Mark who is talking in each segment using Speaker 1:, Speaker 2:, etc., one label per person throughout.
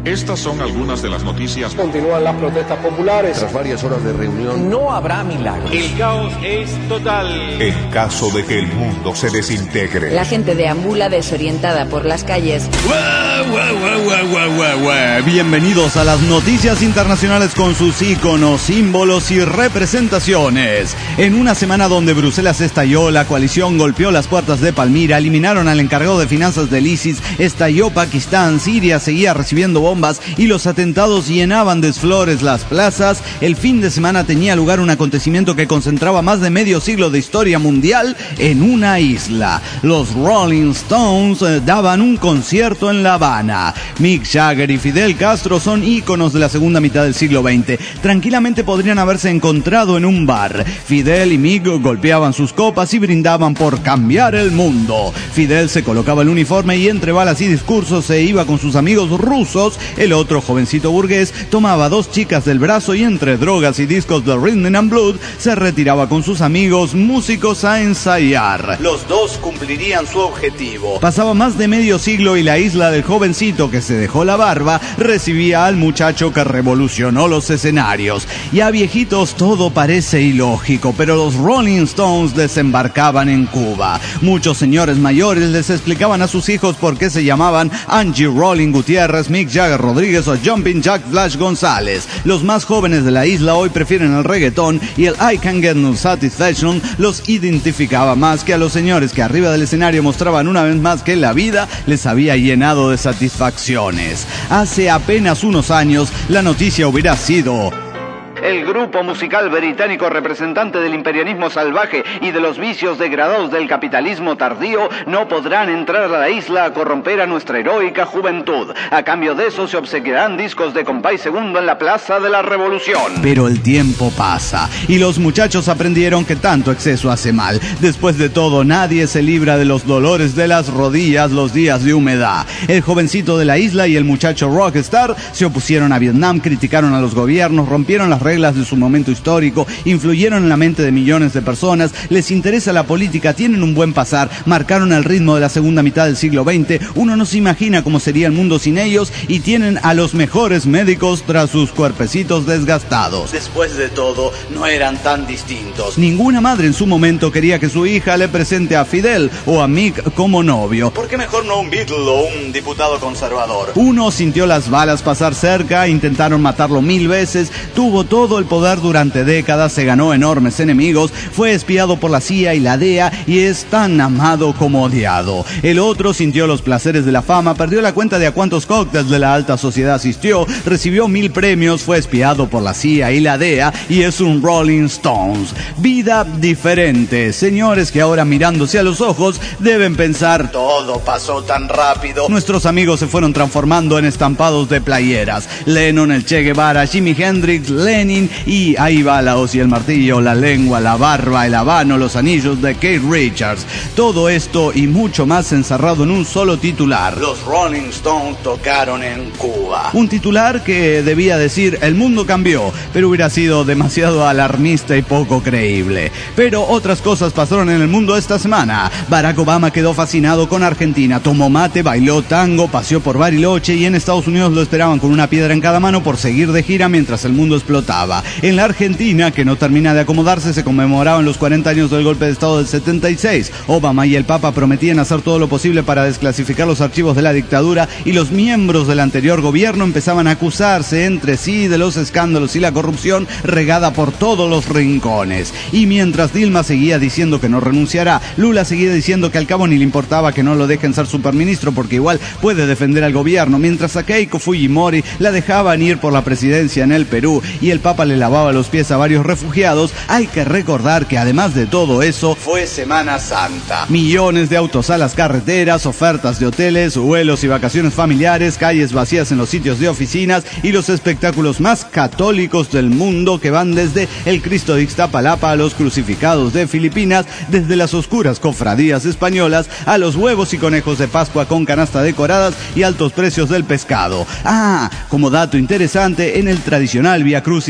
Speaker 1: Estas son algunas de las noticias.
Speaker 2: Continúan las protestas populares.
Speaker 3: Tras varias horas de reunión,
Speaker 4: no habrá milagros.
Speaker 5: El caos es total.
Speaker 6: En caso de que el mundo se desintegre.
Speaker 7: La gente deambula desorientada por las calles.
Speaker 8: Bienvenidos a las noticias internacionales con sus íconos, símbolos y representaciones. En una semana donde Bruselas estalló, la coalición golpeó las puertas de Palmira, eliminaron al encargado de finanzas del ISIS, estalló Pakistán, Siria seguía recibiendo bombas y los atentados llenaban de flores las plazas. El fin de semana tenía lugar un acontecimiento que concentraba más de medio siglo de historia mundial en una isla. Los Rolling Stones daban un concierto en La Habana. Mick Jagger y Fidel Castro son íconos de la segunda mitad del siglo XX. Tranquilamente podrían haberse encontrado en un bar. Fidel y Mick golpeaban sus copas y brindaban por cambiar el mundo. Fidel se colocaba el uniforme y entre balas y discursos se iba con sus amigos rusos. El otro jovencito burgués tomaba dos chicas del brazo y entre drogas y discos de Rhythm and Blood se retiraba con sus amigos músicos a ensayar. Los dos cumplirían su objetivo. Pasaba más de medio siglo y la isla del jovencito que se dejó la barba recibía al muchacho que revolucionó los escenarios. Ya viejitos todo parece ilógico, pero los Rolling Stones desembarcaban en Cuba. Muchos señores mayores les explicaban a sus hijos por qué se llamaban Angie Rolling Gutiérrez, Mick Jagger Rodríguez o Jumping Jack Flash González. Los más jóvenes de la isla hoy prefieren el reggaetón y el I Can Get No Satisfaction los identificaba más que a los señores que arriba del escenario mostraban una vez más que la vida les había llenado de satisfacciones. Hace apenas unos años la noticia hubiera sido: el grupo musical británico representante del imperialismo salvaje y de los vicios degradados del capitalismo tardío no podrán entrar a la isla a corromper a nuestra heroica juventud. A cambio de eso se obsequiarán discos de compás segundo en la Plaza de la Revolución. Pero el tiempo pasa y los muchachos aprendieron que tanto exceso hace mal. Después de todo, nadie se libra de los dolores de las rodillas los días de humedad. El jovencito de la isla y el muchacho rockstar se opusieron a Vietnam, criticaron a los gobiernos, rompieron las reglas de su momento histórico, influyeron en la mente de millones de personas, les interesa la política, tienen un buen pasar, marcaron el ritmo de la segunda mitad del siglo XX, uno no se imagina cómo sería el mundo sin ellos y tienen a los mejores médicos tras sus cuerpecitos desgastados. Después de todo, no eran tan distintos. Ninguna madre en su momento quería que su hija le presente a Fidel o a Mick como novio. ¿Por qué mejor no un Beatle o un diputado conservador? Uno sintió las balas pasar cerca, intentaron matarlo 1000 veces, tuvo todo el poder durante décadas, se ganó enormes enemigos, fue espiado por la CIA y la DEA y es tan amado como odiado. El otro sintió los placeres de la fama, perdió la cuenta de a cuántos cócteles de la alta sociedad asistió, recibió 1000 premios, fue espiado por la CIA y la DEA y es un Rolling Stones. Vida diferente. Señores que ahora mirándose a los ojos deben pensar: todo pasó tan rápido. Nuestros amigos se fueron transformando en estampados de playeras. Lennon, el Che Guevara, Jimi Hendrix, Lenin y ahí va la hoz y el martillo, la lengua, la barba, el habano, los anillos de Keith Richards. Todo esto y mucho más encerrado en un solo titular: los Rolling Stones tocaron en Cuba. Un titular que debía decir: el mundo cambió, pero hubiera sido demasiado alarmista y poco creíble. Pero otras cosas pasaron en el mundo esta semana. Barack Obama quedó fascinado con Argentina, tomó mate, bailó tango, paseó por Bariloche y en Estados Unidos lo esperaban con una piedra en cada mano por seguir de gira mientras el mundo explotaba. En la Argentina, que no termina de acomodarse, se conmemoraban los 40 años del golpe de Estado del 76. Obama y el Papa prometían hacer todo lo posible para desclasificar los archivos de la dictadura y los miembros del anterior gobierno empezaban a acusarse entre sí de los escándalos y la corrupción regada por todos los rincones. Y mientras Dilma seguía diciendo que no renunciará, Lula seguía diciendo que al cabo ni le importaba que no lo dejen ser superministro porque igual puede defender al gobierno, mientras a Keiko Fujimori la dejaban ir por la presidencia en el Perú y el Papa le lavaba los pies a varios refugiados. Hay que recordar que además de todo eso, fue Semana Santa. Millones de autos a las carreteras, ofertas de hoteles, vuelos y vacaciones familiares, calles vacías en los sitios de oficinas y los espectáculos más católicos del mundo que van desde el Cristo de Ixtapalapa a los crucificados de Filipinas, desde las oscuras cofradías españolas a los huevos y conejos de Pascua con canasta decoradas y altos precios del pescado. Como dato interesante, en el tradicional Vía Crucis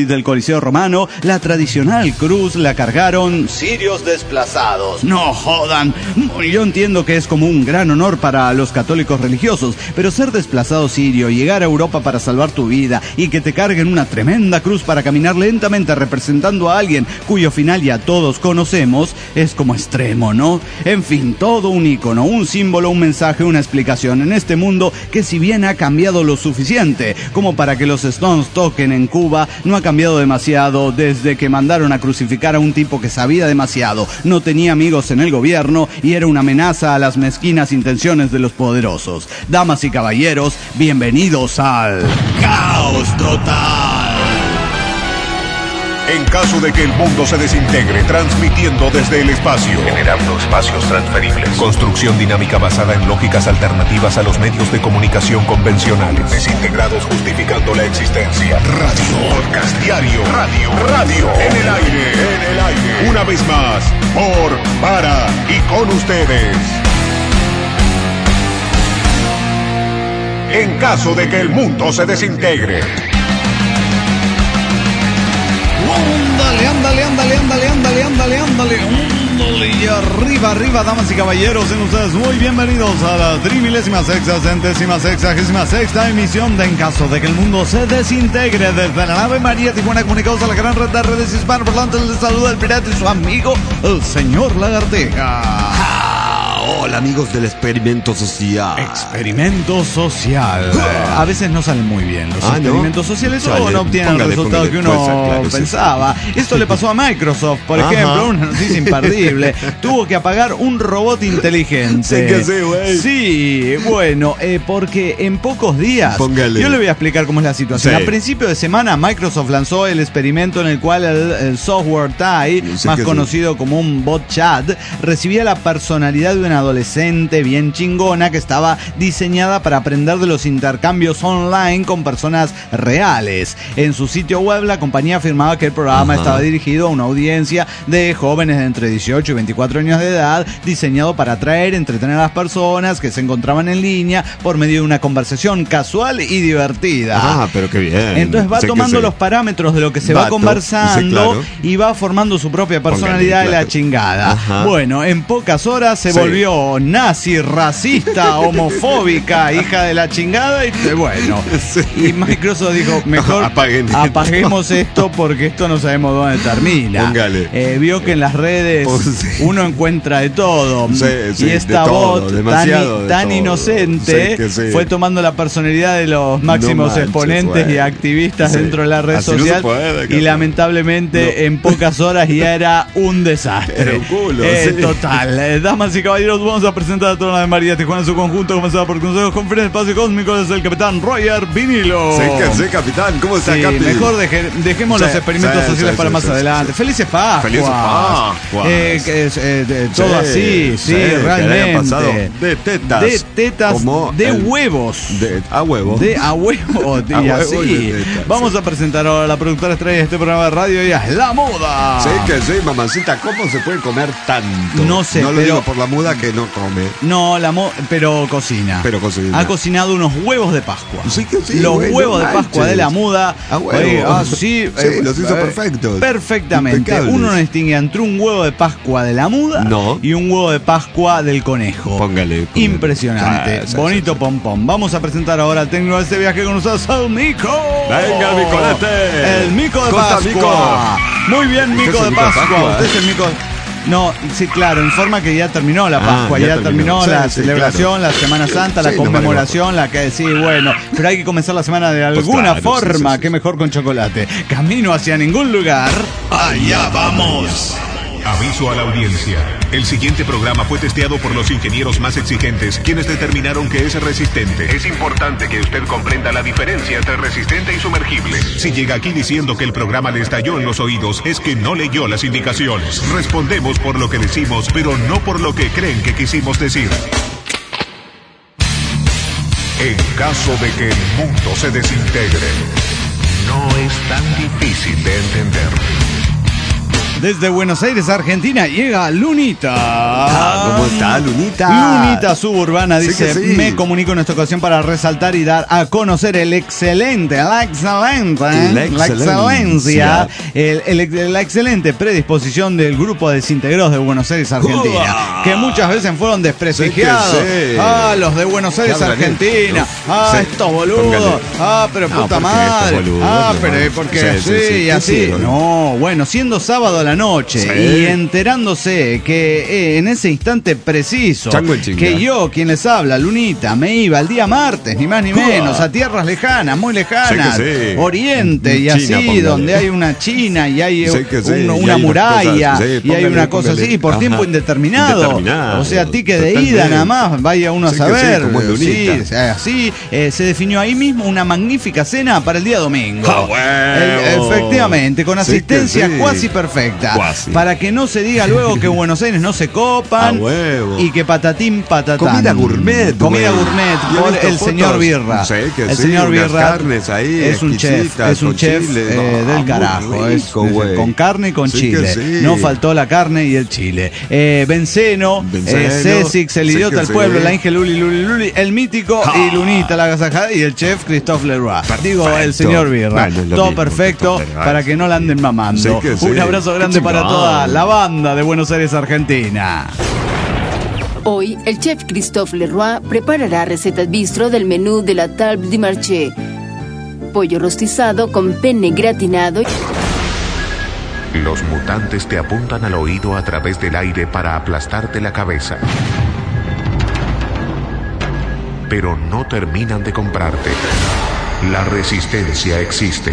Speaker 8: ábside del Coliseo Romano, la tradicional cruz la cargaron sirios desplazados. No jodan. Yo entiendo que es como un gran honor para los católicos religiosos, pero ser desplazado sirio, llegar a Europa para salvar tu vida y que te carguen una tremenda cruz para caminar lentamente representando a alguien cuyo final ya todos conocemos, es como extremo, ¿no? En fin, todo un ícono, un símbolo, un mensaje, una explicación en este mundo que, si bien ha cambiado lo suficiente como para que los Stones toquen en Cuba, no ha cambiado demasiado desde que mandaron a crucificar a un tipo que sabía demasiado, no tenía amigos en el gobierno y era una amenaza a las mezquinas intenciones de los poderosos. Damas y caballeros, bienvenidos al Caos Total.
Speaker 6: En caso de que el mundo se desintegre, transmitiendo desde el espacio, generando espacios transferibles, construcción dinámica basada en lógicas alternativas a los medios de comunicación convencionales, desintegrados justificando la existencia, radio, podcast diario, radio, en el aire, una vez más, por, para y con ustedes. En caso de que el mundo se desintegre.
Speaker 8: Ándale, y arriba, damas y caballeros, sean ustedes muy bienvenidos a la 3666ª emisión de En caso de que el mundo se desintegre, desde la nave María Tijuana, comunicados a la gran red de redes hispanoparlantes. Les saluda el pirata y su amigo, el señor Lagarteja.
Speaker 3: Hola, amigos del experimento social.
Speaker 8: Experimento social. A veces no salen muy bien los experimentos sociales o no obtienen el resultado que uno pensaba. Esto le pasó a Microsoft, por ejemplo, una noticia imperdible. Tuvo que apagar un robot inteligente. Sí, bueno, porque en pocos días, yo le voy a explicar cómo es la situación. A principio de semana, Microsoft lanzó el experimento en el cual el software TIE, más conocido como un bot chat, recibía la personalidad de una adolescente bien chingona que estaba diseñada para aprender de los intercambios online con personas reales. En su sitio web, la compañía afirmaba que el programa estaba dirigido a una audiencia de jóvenes de entre 18 y 24 años de edad, diseñado para atraer, entretener a las personas que se encontraban en línea por medio de una conversación casual y divertida.
Speaker 3: Pero qué bien.
Speaker 8: Entonces va tomando los parámetros de lo que se va conversando y va formando su propia personalidad de la chingada. Bueno, en pocas horas se volvió nazi, racista, homofóbica, hija de la chingada y bueno. Y Microsoft dijo, mejor apaguemos esto porque esto no sabemos dónde termina. Vio que en las redes uno encuentra de todo. Y esta bot tan inocente fue tomando la personalidad de los máximos exponentes y activistas dentro de la red social y lamentablemente en pocas horas ya era un desastre.
Speaker 3: Era un culo.
Speaker 8: Total. Damas y caballeros, vamos a presentar a toda la de María Tijuana en su conjunto, comenzada por Consejos Conferencia Espacio Cósmico desde el capitán Roger Vinilo.
Speaker 3: Sí, capitán, ¿cómo está, Capi?
Speaker 8: Mejor dejemos los experimentos sociales para más adelante. Felices Pascua.
Speaker 3: Felices Pascua.
Speaker 8: Todo así, realmente.
Speaker 3: De tetas.
Speaker 8: De tetas,
Speaker 3: como
Speaker 8: de huevos.
Speaker 3: A huevo.
Speaker 8: A huevo, y así. Vamos a presentar ahora a la productora estrella de este programa de radio, ella es La Muda.
Speaker 3: Sí, mamacita, ¿cómo se puede comer tanto?
Speaker 8: No sé,
Speaker 3: no lo digo por la muda que no come.
Speaker 8: No, pero cocina. Ha cocinado unos huevos de Pascua. Los huevos de Pascua de La Muda.
Speaker 3: Sí, los hizo perfectos.
Speaker 8: Perfectamente.
Speaker 3: Impecables.
Speaker 8: Uno no distingue entre un huevo de Pascua de La Muda y un huevo de Pascua del conejo.
Speaker 3: Póngale.
Speaker 8: Impresionante. Bonito pompón. Vamos a presentar ahora al técnico de este viaje con nosotros, al Mico.
Speaker 3: Venga, el Micolete.
Speaker 8: El Mico de Pascua. Muy bien, Mico de Pascua. Usted es el Mico. No, sí, claro, informa que ya terminó la Pascua, ya terminó la celebración, la Semana Santa, la conmemoración, la que sí, bueno, pero hay que comenzar la semana de alguna forma, que mejor con chocolate. Camino hacia ningún lugar, allá vamos.
Speaker 6: Aviso a la audiencia. El siguiente programa fue testeado por los ingenieros más exigentes, quienes determinaron que es resistente. Es importante que usted comprenda la diferencia entre resistente y sumergible. Si llega aquí diciendo que el programa le estalló en los oídos, es que no leyó las indicaciones. Respondemos por lo que decimos, pero no por lo que creen que quisimos decir. En caso de que el mundo se desintegre, no es tan difícil de entender.
Speaker 8: Desde Buenos Aires, Argentina, llega Lunita.
Speaker 3: ¿Cómo está, Lunita?
Speaker 8: Lunita Suburbana dice,
Speaker 3: Sí que sí.
Speaker 8: me comunico en esta ocasión para resaltar y dar a conocer la excelencia, la excelente predisposición del grupo de desintegrados de Buenos Aires, Argentina, que muchas veces fueron desprestigiados.
Speaker 3: Sí.
Speaker 8: Los de Buenos Aires, Argentina.
Speaker 3: Sí.
Speaker 8: Estos boludos.
Speaker 3: Póngale.
Speaker 8: Pero
Speaker 3: No,
Speaker 8: puta
Speaker 3: porque
Speaker 8: madre.
Speaker 3: estos boludos,
Speaker 8: Pero porque sí, y así.
Speaker 3: hicieron?
Speaker 8: No, bueno, siendo sábado a la noche y enterándose que en ese instante preciso
Speaker 3: Chango el chinga.
Speaker 8: que yo, quien les habla, Lunita, me iba el día martes, ni más ni menos, a tierras lejanas, muy lejanas,
Speaker 3: Sí que sí.
Speaker 8: Oriente y
Speaker 3: China,
Speaker 8: así,
Speaker 3: póngale.
Speaker 8: donde hay una China y hay
Speaker 3: Sí que sí, y
Speaker 8: una
Speaker 3: hay unas
Speaker 8: muralla
Speaker 3: cosas, sí,
Speaker 8: y hay
Speaker 3: póngale,
Speaker 8: una cosa
Speaker 3: póngale.
Speaker 8: así, por
Speaker 3: Ajá.
Speaker 8: tiempo indeterminado.
Speaker 3: Indeterminado.
Speaker 8: O sea, ticket de
Speaker 3: Totalmente.
Speaker 8: ida nada más, vaya uno a
Speaker 3: Sí que
Speaker 8: saber.
Speaker 3: sí, como el Lunita.
Speaker 8: Sí, así se definió ahí mismo una magnífica cena para el día domingo.
Speaker 3: ¡Ah, huevo!
Speaker 8: Efectivamente, con
Speaker 3: Sí que
Speaker 8: asistencia
Speaker 3: sí.
Speaker 8: cuasi perfecta.
Speaker 3: Cuasi.
Speaker 8: Para que no se diga luego que Buenos Aires no se copan
Speaker 3: ¡A huevo!
Speaker 8: y que patatín patatán.
Speaker 3: Comida gourmet,
Speaker 8: Comida
Speaker 3: güey.
Speaker 8: gourmet
Speaker 3: Yo he
Speaker 8: por
Speaker 3: visto
Speaker 8: el
Speaker 3: fotos.
Speaker 8: señor Birra.
Speaker 3: Sí, que
Speaker 8: el
Speaker 3: sí,
Speaker 8: señor
Speaker 3: unas
Speaker 8: Birra
Speaker 3: carnes ahí
Speaker 8: es un chef,
Speaker 3: exquisitas,
Speaker 8: es un
Speaker 3: con
Speaker 8: chef
Speaker 3: chile.
Speaker 8: del
Speaker 3: Muy
Speaker 8: carajo.
Speaker 3: rico,
Speaker 8: Es
Speaker 3: güey.
Speaker 8: con carne y con
Speaker 3: Sí
Speaker 8: chile.
Speaker 3: que sí.
Speaker 8: No faltó la carne y el chile. Benceno, Césix, el
Speaker 3: Sí
Speaker 8: idiota
Speaker 3: que
Speaker 8: del
Speaker 3: sí.
Speaker 8: pueblo, el ángel Luli, el mítico y Lunita, la agasajada y el chef Christophe Leroy. Digo, el señor Birra.
Speaker 3: Bueno, es lo
Speaker 8: Todo
Speaker 3: mismo,
Speaker 8: perfecto
Speaker 3: Christophe Leroy.
Speaker 8: para que no la anden mamando.
Speaker 3: Sí que sí.
Speaker 8: Un abrazo
Speaker 3: Qué
Speaker 8: grande para
Speaker 3: chingón.
Speaker 8: toda la banda de Buenos Aires, Argentina.
Speaker 4: Hoy, el chef Christophe Leroy preparará recetas bistro del menú de la table du marché. Pollo rostizado con penne gratinado.
Speaker 6: Los mutantes te apuntan al oído a través del aire para aplastarte la cabeza. Pero no terminan de comprarte. La resistencia existe.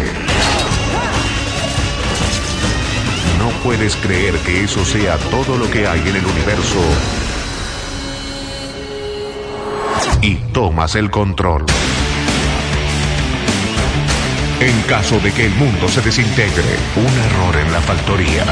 Speaker 6: No puedes creer que eso sea todo lo que hay en el universo. Y tomas el control. En caso de que el mundo se desintegre, un error en la factoría.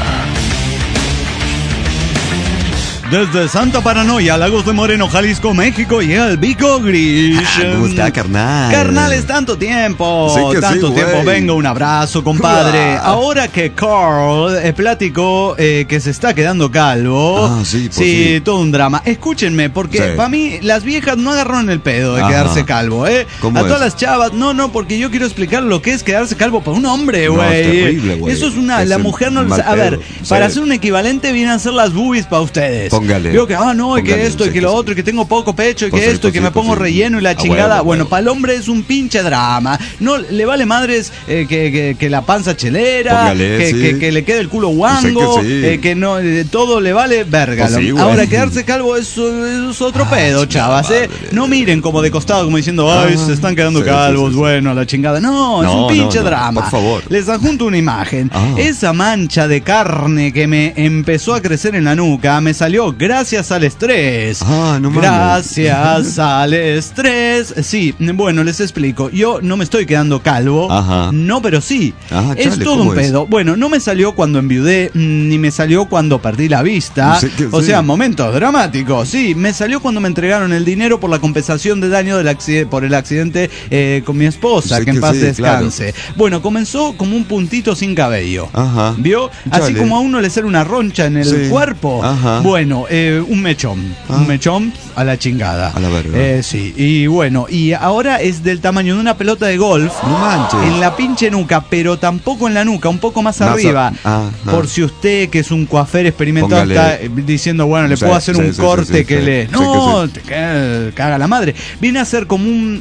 Speaker 8: Desde Santa Paranoia, Lagos de Moreno, Jalisco, México, llega el Vico Grish.
Speaker 3: ¿Cómo está, carnal?
Speaker 8: Carnales, tanto tiempo.
Speaker 3: Sí que
Speaker 8: tanto
Speaker 3: sí,
Speaker 8: tiempo.
Speaker 3: güey.
Speaker 8: Venga, un abrazo, compadre. Ahora que Carl platicó que se está quedando calvo.
Speaker 3: Ah, sí, pues sí.
Speaker 8: todo un drama. Escúchenme, porque
Speaker 3: Sí.
Speaker 8: para mí las viejas no agarraron el pedo de
Speaker 3: Ajá.
Speaker 8: quedarse calvo, ¿eh?
Speaker 3: ¿Cómo
Speaker 8: A todas
Speaker 3: es?
Speaker 8: las chavas, no, porque yo quiero explicar lo que es quedarse calvo para un hombre,
Speaker 3: No,
Speaker 8: güey.
Speaker 3: es terrible, güey.
Speaker 8: Eso es una.
Speaker 3: Es
Speaker 8: La
Speaker 3: un
Speaker 8: mujer no.
Speaker 3: mal
Speaker 8: A ver,
Speaker 3: pedo.
Speaker 8: para
Speaker 3: Sí.
Speaker 8: hacer un equivalente vienen a ser las boobies para ustedes.
Speaker 3: Póngale.
Speaker 8: Digo que, no, y que
Speaker 3: Póngale,
Speaker 8: esto, y
Speaker 3: sí,
Speaker 8: que lo
Speaker 3: sí.
Speaker 8: otro, y que tengo poco pecho, y
Speaker 3: Pues
Speaker 8: que
Speaker 3: sí,
Speaker 8: esto, y
Speaker 3: pues
Speaker 8: que
Speaker 3: sí,
Speaker 8: me
Speaker 3: pues
Speaker 8: pongo
Speaker 3: sí.
Speaker 8: relleno y la
Speaker 3: A
Speaker 8: chingada.
Speaker 3: huevo,
Speaker 8: Bueno,
Speaker 3: huevo.
Speaker 8: para el hombre es un pinche drama. No le vale madres que la panza chelera,
Speaker 3: Póngale, sí.
Speaker 8: que le quede el culo guango,
Speaker 3: Sé que sí.
Speaker 8: que no, todo le vale verga.
Speaker 3: Pues sí, güey.
Speaker 8: Ahora, quedarse calvo es otro pedo, chavas,
Speaker 3: madre.
Speaker 8: No miren como de costado, como diciendo, ay, se están quedando
Speaker 3: sí,
Speaker 8: calvos,
Speaker 3: sí, sí.
Speaker 8: bueno, a la chingada. No, es
Speaker 3: No,
Speaker 8: un pinche
Speaker 3: no, no,
Speaker 8: drama.
Speaker 3: por favor.
Speaker 8: Les adjunto una imagen.
Speaker 3: Ah.
Speaker 8: Esa mancha de carne que me empezó a crecer en la nuca me salió gracias al estrés.
Speaker 3: Ah, no mames.
Speaker 8: Gracias al estrés. Sí, bueno, les explico. Yo no me estoy quedando calvo.
Speaker 3: Ajá.
Speaker 8: No, pero sí.
Speaker 3: Ah,
Speaker 8: Es
Speaker 3: chale,
Speaker 8: todo
Speaker 3: ¿cómo
Speaker 8: un
Speaker 3: es?
Speaker 8: pedo. Bueno, no me salió cuando enviudé, ni me salió cuando perdí la vista.
Speaker 3: Sí que
Speaker 8: O
Speaker 3: sí.
Speaker 8: sea, momentos dramáticos. Sí, me salió cuando me entregaron el dinero por la compensación de daño por el accidente con mi esposa,
Speaker 3: Sí
Speaker 8: que en
Speaker 3: que
Speaker 8: paz
Speaker 3: sí,
Speaker 8: descanse. Bueno, comenzó como un puntito sin cabello.
Speaker 3: Ajá.
Speaker 8: ¿Vio? Así
Speaker 3: Chale.
Speaker 8: como a uno le sale una roncha en el
Speaker 3: Sí.
Speaker 8: cuerpo.
Speaker 3: Ajá.
Speaker 8: Bueno, un mechón.
Speaker 3: Ah.
Speaker 8: Un mechón a la chingada.
Speaker 3: A la verga.
Speaker 8: Sí. Y bueno, y ahora es del tamaño de una pelota de golf.
Speaker 3: No manches.
Speaker 8: En la pinche nuca, pero tampoco en la nuca, un poco más
Speaker 3: Más
Speaker 8: arriba.
Speaker 3: ah.
Speaker 8: Por si usted, que es un coafer experimentado,
Speaker 3: Póngale.
Speaker 8: está diciendo, bueno, le
Speaker 3: Sí,
Speaker 8: puedo hacer
Speaker 3: sí,
Speaker 8: un
Speaker 3: sí,
Speaker 8: corte
Speaker 3: sí,
Speaker 8: que
Speaker 3: sí.
Speaker 8: le.
Speaker 3: Sí,
Speaker 8: No,
Speaker 3: que
Speaker 8: te caga la madre. Viene a ser como un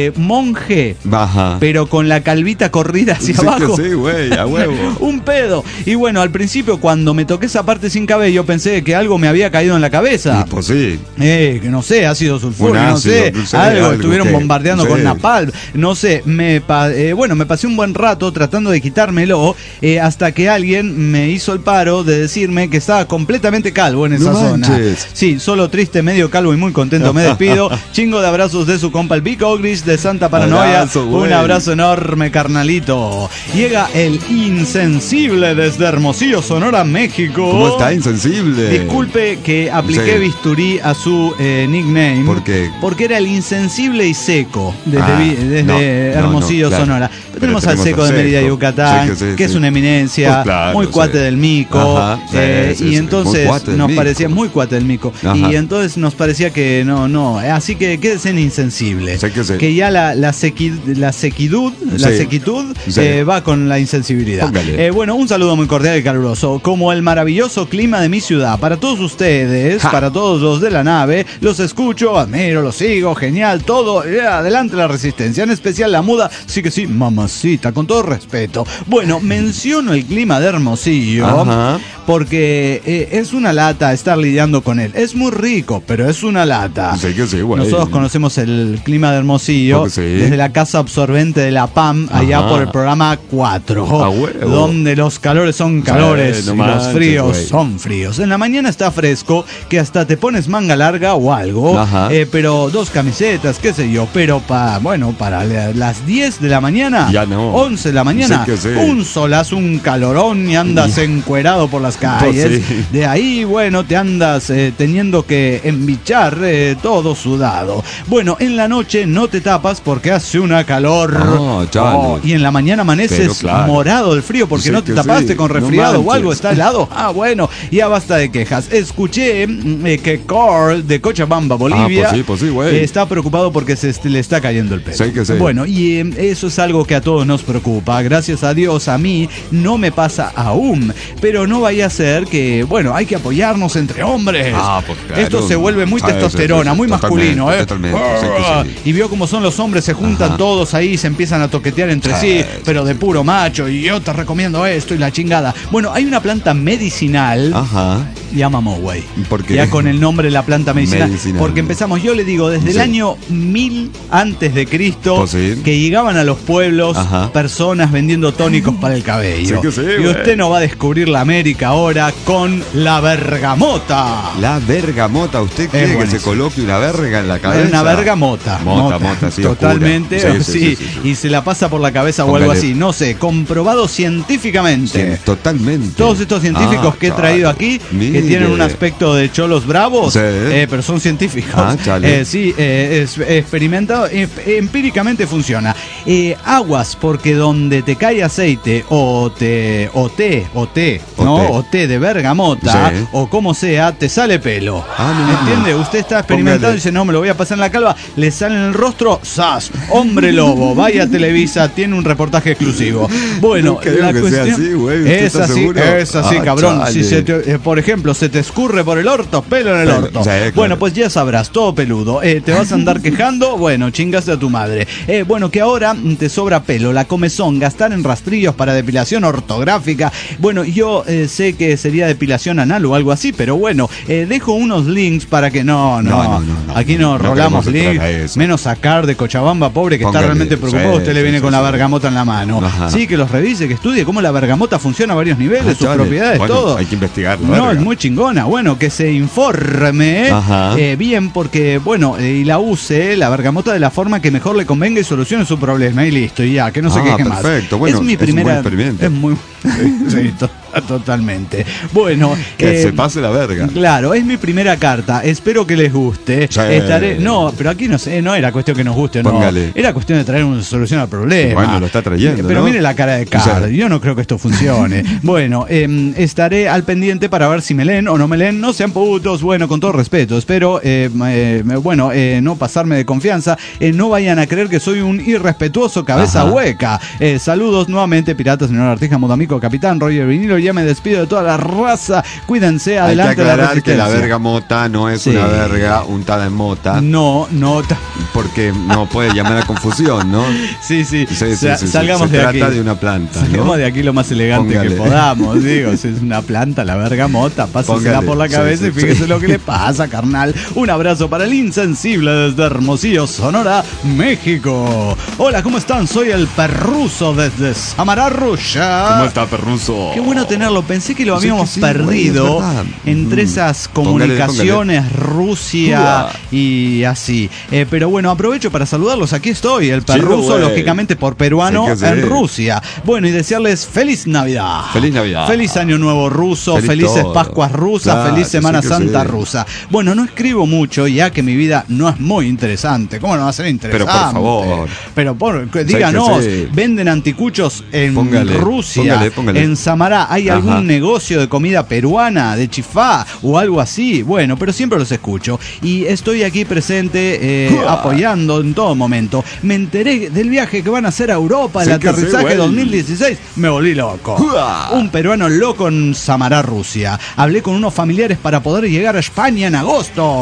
Speaker 8: monje,
Speaker 3: Baja.
Speaker 8: pero con la calvita corrida hacia
Speaker 3: Sí que
Speaker 8: abajo.
Speaker 3: sí, güey, a huevo.
Speaker 8: Un pedo. Y bueno, al principio cuando me toqué esa parte sin cabello pensé que algo me había caído en la cabeza.
Speaker 3: Y pues sí.
Speaker 8: Que no sé, ácido sulfúrico,
Speaker 3: Un
Speaker 8: no
Speaker 3: ácido,
Speaker 8: sé,
Speaker 3: no sé,
Speaker 8: algo,
Speaker 3: algo
Speaker 8: estuvieron
Speaker 3: que-
Speaker 8: bombardeando
Speaker 3: sí.
Speaker 8: con napalm, no sé, me pasé un buen rato tratando de quitármelo hasta que alguien me hizo el paro de decirme que estaba completamente calvo en esa
Speaker 3: No
Speaker 8: zona.
Speaker 3: manches.
Speaker 8: Sí, solo triste, medio calvo y muy contento me despido. Chingo de abrazos de su compa el Vic Ogris de Santa Paranoia.
Speaker 3: Abrazo, güey.
Speaker 8: Un abrazo enorme, carnalito. Llega el insensible desde Hermosillo, Sonora, México.
Speaker 3: ¿Cómo está insensible?
Speaker 8: Disculpe dije que apliqué
Speaker 3: Sí.
Speaker 8: bisturí a su nickname.
Speaker 3: ¿Por qué?
Speaker 8: Porque era el insensible y seco desde,
Speaker 3: Ah, no,
Speaker 8: Hermosillo,
Speaker 3: claro.
Speaker 8: Sonora.
Speaker 3: Pero
Speaker 8: Tenemos al
Speaker 3: tenemos
Speaker 8: seco
Speaker 3: al
Speaker 8: de Mérida,
Speaker 3: Seco.
Speaker 8: Yucatán,
Speaker 3: Sí,
Speaker 8: que es
Speaker 3: sí.
Speaker 8: una eminencia,
Speaker 3: Pues claro,
Speaker 8: muy cuate
Speaker 3: sí.
Speaker 8: del mico.
Speaker 3: Ajá, sí, sí,
Speaker 8: y
Speaker 3: sí.
Speaker 8: entonces
Speaker 3: Muy cuate del
Speaker 8: nos
Speaker 3: mico.
Speaker 8: parecía muy cuate del mico.
Speaker 3: Ajá.
Speaker 8: Y entonces nos parecía que no. Así que quédese en insensible.
Speaker 3: Sí, que sí.
Speaker 8: Que ya la sequitud
Speaker 3: Sí.
Speaker 8: va con la insensibilidad.
Speaker 3: Póngale.
Speaker 8: Bueno, un saludo muy cordial y caluroso. Como el maravilloso clima de mi ciudad. Para todos ustedes,
Speaker 3: Ja.
Speaker 8: para todos los de la nave, los escucho, admiro, los sigo, genial, todo. Adelante la resistencia, en especial la muda. Sí que sí, mamacita, con todo respeto. Bueno, menciono el clima de Hermosillo
Speaker 3: Ajá.
Speaker 8: porque es una lata estar lidiando con él. Es muy rico, pero es una lata.
Speaker 3: Sí que sí, güey.
Speaker 8: Nosotros conocemos el clima de Hermosillo
Speaker 3: Porque sí.
Speaker 8: desde la casa absorbente de la PAM, allá
Speaker 3: Ajá.
Speaker 8: por el programa 4,
Speaker 3: A huevo.
Speaker 8: donde los calores son calores
Speaker 3: Sí, no
Speaker 8: y los
Speaker 3: manches,
Speaker 8: fríos
Speaker 3: güey.
Speaker 8: son fríos. En la mañana está fresco, que hasta te pones manga larga o algo,
Speaker 3: Ajá.
Speaker 8: pero 2 camisetas, qué sé yo, pero para las 10 de la mañana,
Speaker 3: Ya no.
Speaker 8: 11 de la mañana,
Speaker 3: Sí que sí.
Speaker 8: un solazo, un calorón y andas encuerado por las calles.
Speaker 3: sí.
Speaker 8: De ahí, bueno, te andas teniendo que embichar todo sudado. Bueno, en la noche no te tapas porque hace una calor.
Speaker 3: Ah, chale.
Speaker 8: Y en la mañana amaneces
Speaker 3: Pero claro.
Speaker 8: morado del frío porque
Speaker 3: Sí
Speaker 8: no te
Speaker 3: que
Speaker 8: tapaste
Speaker 3: sí.
Speaker 8: con
Speaker 3: No
Speaker 8: resfriado o
Speaker 3: manches.
Speaker 8: algo, está helado. Ah, bueno, ya basta de quejas. Escuché que Carl de Cochabamba, Bolivia,
Speaker 3: pues sí, güey.
Speaker 8: está preocupado porque le está cayendo el pelo.
Speaker 3: Sí que sí.
Speaker 8: Bueno, y eso es algo que a todos nos preocupa. Gracias a Dios, a mí no me pasa aún. Pero no vaya a ser que, bueno, hay que apoyarnos entre hombres.
Speaker 3: Ah, pues claro.
Speaker 8: Esto se vuelve muy
Speaker 3: Ah,
Speaker 8: testosterona,
Speaker 3: sí,
Speaker 8: muy
Speaker 3: totalmente,
Speaker 8: masculino, ¿eh?
Speaker 3: totalmente, sí que sí.
Speaker 8: Y vio cómo son los hombres, se juntan
Speaker 3: Ajá.
Speaker 8: todos ahí y se empiezan a toquetear entre sí, pero de puro macho, y yo te recomiendo esto y la chingada. Bueno, hay una planta medicinal.
Speaker 3: Ajá.
Speaker 8: Ya mamó, güey.
Speaker 3: ¿Por qué?
Speaker 8: Ya con el nombre de la planta medicinal.
Speaker 3: Medicinal.
Speaker 8: Porque empezamos, yo le digo, desde el
Speaker 3: Sí.
Speaker 8: año 1000 antes de Cristo,
Speaker 3: Pues sí.
Speaker 8: que llegaban a los pueblos
Speaker 3: Ajá.
Speaker 8: personas vendiendo tónicos para el cabello.
Speaker 3: Sí que sí,
Speaker 8: y
Speaker 3: güey.
Speaker 8: usted no va a descubrir la América ahora con la bergamota.
Speaker 3: La bergamota, ¿usted quiere que
Speaker 8: buenísimo.
Speaker 3: se coloque una verga en la cabeza?
Speaker 8: Una bergamota.
Speaker 3: Mota, sí.
Speaker 8: Totalmente,
Speaker 3: oscura.
Speaker 8: sí, y se la pasa por la cabeza o algo
Speaker 3: Póngale.
Speaker 8: así. No sé, comprobado científicamente.
Speaker 3: Sí, totalmente.
Speaker 8: Todos estos científicos que he traído aquí, que
Speaker 3: mire.
Speaker 8: tienen un aspecto de cholos bravos,
Speaker 3: Sí.
Speaker 8: pero son científicos.
Speaker 3: Ah, chale.
Speaker 8: Sí, es experimentado, empíricamente funciona. Aguas, porque donde te cae aceite o té, ¿no?
Speaker 3: té.
Speaker 8: O té de bergamota,
Speaker 3: Sí.
Speaker 8: o como sea, te sale pelo.
Speaker 3: Ah, no.
Speaker 8: ¿Entiende? Usted está experimentando y
Speaker 3: Póngale.
Speaker 8: dice, no, me lo voy a pasar en la calva, le sale en el rostro, ¡zas! Hombre lobo, vaya a Televisa, tiene un reportaje exclusivo. Bueno,
Speaker 3: No creo
Speaker 8: la
Speaker 3: que sea
Speaker 8: cuestión
Speaker 3: así, güey. ¿Usted
Speaker 8: es
Speaker 3: está
Speaker 8: así,
Speaker 3: seguro?
Speaker 8: es así,
Speaker 3: Ah,
Speaker 8: cabrón.
Speaker 3: chale.
Speaker 8: Si se te, por ejemplo, se te escurre por el orto, pelo en el
Speaker 3: Pelo,
Speaker 8: orto.
Speaker 3: sí, claro.
Speaker 8: Bueno, pues ya sabrás, todo peludo. Te vas a andar quejando, bueno, chingaste a tu madre. Bueno, que ahora te sobra pelo, la comezón, gastar en rastrillos para depilación ortográfica. Bueno, yo sé que sería depilación anal o algo así, pero bueno, dejo unos links para que no. Aquí no rolamos
Speaker 3: queremos
Speaker 8: links,
Speaker 3: entrar a eso.
Speaker 8: menos sacar de Cochabamba, pobre, que
Speaker 3: Póngale,
Speaker 8: está realmente preocupado.
Speaker 3: sí,
Speaker 8: Usted le
Speaker 3: sí,
Speaker 8: viene
Speaker 3: sí,
Speaker 8: con la
Speaker 3: sí.
Speaker 8: bergamota en la mano.
Speaker 3: Ajá.
Speaker 8: Sí, que los revise, que estudie cómo la bergamota funciona a varios niveles, sus
Speaker 3: chale.
Speaker 8: propiedades,
Speaker 3: Bueno,
Speaker 8: todo.
Speaker 3: hay que investigarlo.
Speaker 8: No, es muy chingona. Bueno, que se informe
Speaker 3: Ajá.
Speaker 8: bien, porque, bueno, y la use la bergamota de la forma que mejor le convenga y solucione su problema. Y listo, y ya, que no se queje más.
Speaker 3: Perfecto. Bueno,
Speaker 8: es mi
Speaker 3: es un
Speaker 8: primera.
Speaker 3: buen experimento.
Speaker 8: Es muy. Sí, totalmente. Bueno,
Speaker 3: Que se pase la verga.
Speaker 8: Claro, es mi primera carta. Espero que les guste.
Speaker 3: Sí.
Speaker 8: No, pero aquí no sé, no era cuestión que nos guste o no.
Speaker 3: Póngale.
Speaker 8: Era cuestión de traer una solución al problema.
Speaker 3: Bueno, lo está trayendo,
Speaker 8: Pero
Speaker 3: ¿no?
Speaker 8: mire la cara de Card.
Speaker 3: Sí.
Speaker 8: Yo no creo que esto funcione. Bueno, estaré al pendiente para ver si me leen o no me leen. No sean putos, bueno, con todo respeto. Espero, no pasarme de confianza. No vayan a creer que soy un irrespetuoso cabeza
Speaker 3: Ajá.
Speaker 8: hueca. Saludos nuevamente, piratas, señor Artija, Modamico, Capitán, Roger Vinilo. Ya me despido de toda la raza. Cuídense,
Speaker 3: Hay que
Speaker 8: adelante la
Speaker 3: aclarar que la
Speaker 8: resistencia.
Speaker 3: bergamota no es
Speaker 8: Sí.
Speaker 3: una verga untada en mota,
Speaker 8: No,
Speaker 3: porque no puede llamar a confusión, ¿no?
Speaker 8: sí.
Speaker 3: Sí,
Speaker 8: Salgamos
Speaker 3: se
Speaker 8: de
Speaker 3: trata
Speaker 8: aquí.
Speaker 3: de una planta,
Speaker 8: Salgamos
Speaker 3: ¿no?
Speaker 8: de aquí lo más elegante
Speaker 3: Póngale.
Speaker 8: que podamos, digo, si es una planta, la bergamota, pásasela
Speaker 3: Póngale.
Speaker 8: por la cabeza
Speaker 3: Sí,
Speaker 8: y fíjese
Speaker 3: sí.
Speaker 8: lo que le pasa, carnal. Un abrazo para el insensible desde Hermosillo, Sonora, México. Hola, ¿cómo están? Soy el Perruso desde Samararrucha.
Speaker 3: ¿Cómo está, perruso?
Speaker 8: Qué bueno tenerlo. Pensé que lo habíamos
Speaker 3: sí,
Speaker 8: perdido
Speaker 3: güey, es verdad.
Speaker 8: entre esas comunicaciones, Rusia y así. Pero bueno, aprovecho para saludarlos. Aquí estoy, el perruso, lógicamente por peruano en Rusia. Bueno, y desearles feliz Navidad.
Speaker 3: Feliz Navidad.
Speaker 8: Feliz Año Nuevo ruso, felices
Speaker 3: todo.
Speaker 8: Pascuas rusas,
Speaker 3: Claro,
Speaker 8: feliz Semana
Speaker 3: sí,
Speaker 8: Santa
Speaker 3: sí.
Speaker 8: rusa. Bueno, no escribo mucho ya que mi vida no es muy interesante. ¿Cómo no va a ser interesante?
Speaker 3: Pero por favor.
Speaker 8: Pero díganos,
Speaker 3: sí.
Speaker 8: ¿venden anticuchos en
Speaker 3: Póngale,
Speaker 8: Rusia?
Speaker 3: póngale.
Speaker 8: En Samará, ¿hay
Speaker 3: Ajá.
Speaker 8: algún negocio de comida peruana, de chifá o algo así? Bueno, pero siempre los escucho. Y estoy aquí presente apoyando en todo momento. Me enteré del viaje que van a hacer a Europa, el
Speaker 3: Sí que sí,
Speaker 8: aterrizaje
Speaker 3: güey.
Speaker 8: 2016. Me volví loco. Un peruano loco en Samará, Rusia. Hablé con unos familiares para poder llegar a España en agosto.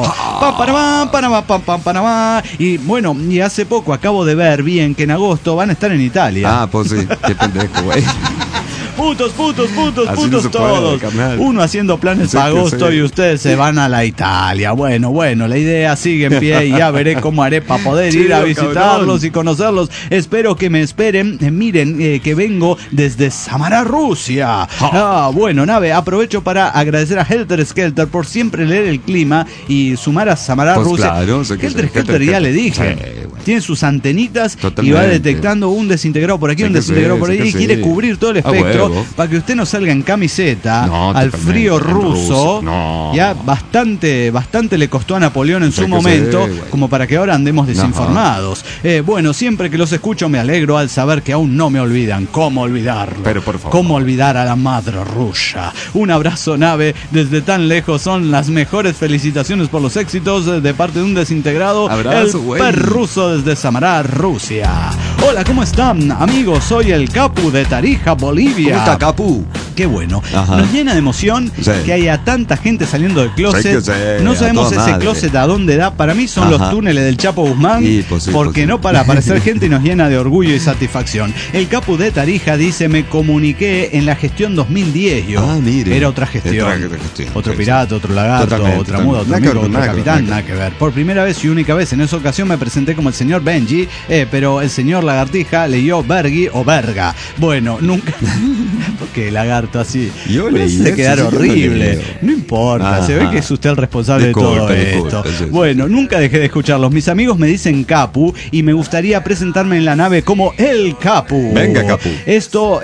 Speaker 8: Panamá. Y bueno, y hace poco acabo de ver bien que en agosto van a estar en Italia.
Speaker 3: Ah, pues sí, qué pendejo, güey.
Speaker 8: Putos
Speaker 3: Así no se puede,
Speaker 8: todos.
Speaker 3: carnal.
Speaker 8: Uno haciendo planes
Speaker 3: Sí
Speaker 8: para
Speaker 3: que
Speaker 8: agosto
Speaker 3: sí.
Speaker 8: y ustedes se van a la Italia. Bueno, la idea sigue en pie y ya veré cómo haré para poder ir a
Speaker 3: Chido,
Speaker 8: visitarlos
Speaker 3: cabrón.
Speaker 8: y conocerlos. Espero que me esperen. Miren que vengo desde Samará, Rusia. Bueno, nave, aprovecho para agradecer a Helter Skelter por siempre leer el clima y sumar a Samará,
Speaker 3: Pues
Speaker 8: Rusia.
Speaker 3: claro, sé que
Speaker 8: Helter
Speaker 3: sí,
Speaker 8: Skelter
Speaker 3: Helter
Speaker 8: ya le
Speaker 3: Skelter.
Speaker 8: dije.
Speaker 3: Sí, güey.
Speaker 8: Tiene sus antenitas y
Speaker 3: Totalmente.
Speaker 8: va detectando un desintegrado por aquí,
Speaker 3: Sí
Speaker 8: un
Speaker 3: que
Speaker 8: desintegrado
Speaker 3: sí,
Speaker 8: por
Speaker 3: sí
Speaker 8: ahí
Speaker 3: que
Speaker 8: y
Speaker 3: sí.
Speaker 8: quiere cubrir todo el
Speaker 3: A
Speaker 8: espectro
Speaker 3: huevo.
Speaker 8: para que usted no salga en camiseta
Speaker 3: No,
Speaker 8: al
Speaker 3: totalmente,
Speaker 8: frío
Speaker 3: en
Speaker 8: ruso.
Speaker 3: Rusia, no.
Speaker 8: Ya bastante le costó a Napoleón en
Speaker 3: Sí
Speaker 8: su
Speaker 3: que
Speaker 8: momento,
Speaker 3: sí, güey.
Speaker 8: como para que ahora andemos desinformados. Bueno, siempre que los escucho me alegro al saber que aún no me olvidan. ¿Cómo olvidarlo?
Speaker 3: Pero por favor.
Speaker 8: ¿Cómo olvidar a la madre Rusia? Un abrazo, nave, desde tan lejos. Son las mejores felicitaciones por los éxitos de parte de un desintegrado.
Speaker 3: Abrazo,
Speaker 8: el
Speaker 3: güey.
Speaker 8: perruso desde Samará, Rusia. Hola, ¿cómo están, amigos? Soy el Capu de Tarija, Bolivia.
Speaker 3: ¿Cómo está, Capu?
Speaker 8: Qué bueno.
Speaker 3: Ajá.
Speaker 8: Nos llena de emoción
Speaker 3: Sí.
Speaker 8: que haya tanta gente saliendo del closet.
Speaker 3: Sí que sí,
Speaker 8: No
Speaker 3: a
Speaker 8: sabemos
Speaker 3: toda
Speaker 8: ese
Speaker 3: madre.
Speaker 8: closet a dónde da. Para mí son
Speaker 3: Ajá.
Speaker 8: los túneles del Chapo Guzmán.
Speaker 3: Sí, pues sí,
Speaker 8: porque
Speaker 3: pues sí.
Speaker 8: no para aparecer gente y nos llena de orgullo y satisfacción. El Capu de Tarija dice: me comuniqué en la gestión 2010. Yo.
Speaker 3: Ah, mire.
Speaker 8: Era otra gestión.
Speaker 3: Otra gestión.
Speaker 8: Otro
Speaker 3: Sí,
Speaker 8: pirata, otro lagarto,
Speaker 3: Totalmente,
Speaker 8: otra muda, otro
Speaker 3: nada que
Speaker 8: amigo,
Speaker 3: ver,
Speaker 8: otro
Speaker 3: nada que ver,
Speaker 8: capitán.
Speaker 3: nada
Speaker 8: Nada que ver. Por primera vez y única vez en esa ocasión me presenté como el señor Benji, pero el señor Lagartija leyó Bergi o Verga. Bueno, nunca. Porque lagarto así.
Speaker 3: Yo
Speaker 8: Me
Speaker 3: leí
Speaker 8: hace
Speaker 3: eso,
Speaker 8: quedar
Speaker 3: sí, yo lo
Speaker 8: horrible.
Speaker 3: leo.
Speaker 8: No importa,
Speaker 3: Ajá.
Speaker 8: se ve que es usted el responsable de todo
Speaker 3: Disculpe,
Speaker 8: esto.
Speaker 3: sí, sí.
Speaker 8: Bueno, nunca dejé de escucharlos. Mis amigos me dicen Capu y me gustaría presentarme en la nave como el Capu.
Speaker 3: Venga, Capu.
Speaker 8: Esto,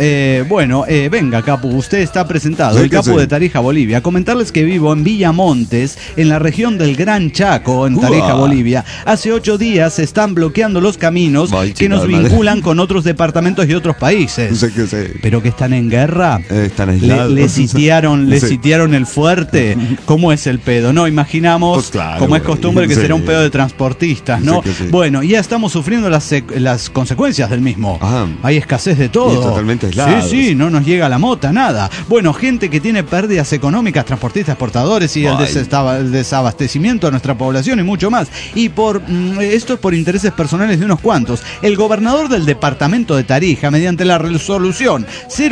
Speaker 8: venga, Capu, usted está presentado.
Speaker 3: Sí
Speaker 8: El
Speaker 3: que
Speaker 8: Capu
Speaker 3: sí.
Speaker 8: de Tarija, Bolivia. Comentarles que vivo en Villamontes, en la región del Gran Chaco, en Tarija,
Speaker 3: Uah.
Speaker 8: Bolivia. Hace 8 días se están bloqueando los caminos
Speaker 3: Ay,
Speaker 8: que nos
Speaker 3: chingada madre.
Speaker 8: vinculan con otros departamentos y otros países.
Speaker 3: Sé que sé.
Speaker 8: Pero que están en guerra.
Speaker 3: Están aislados.
Speaker 8: Le sitiaron
Speaker 3: Sí.
Speaker 8: el fuerte. ¿Cómo es el pedo? No, imaginamos,
Speaker 3: Pues claro,
Speaker 8: como es
Speaker 3: güey.
Speaker 8: costumbre, que
Speaker 3: Sí.
Speaker 8: será un pedo de transportistas, ¿no?
Speaker 3: Sí que sí.
Speaker 8: Bueno, ya estamos sufriendo las consecuencias del mismo.
Speaker 3: Ajá.
Speaker 8: Hay escasez de todo.
Speaker 3: Y totalmente aislados.
Speaker 8: Sí, no nos llega la mota, nada. Bueno, gente que tiene pérdidas económicas, transportistas, exportadores y el desabastecimiento de nuestra población y mucho más. Y esto es por intereses personales de unos cuantos. El gobernador del departamento de Tarija, mediante la resolución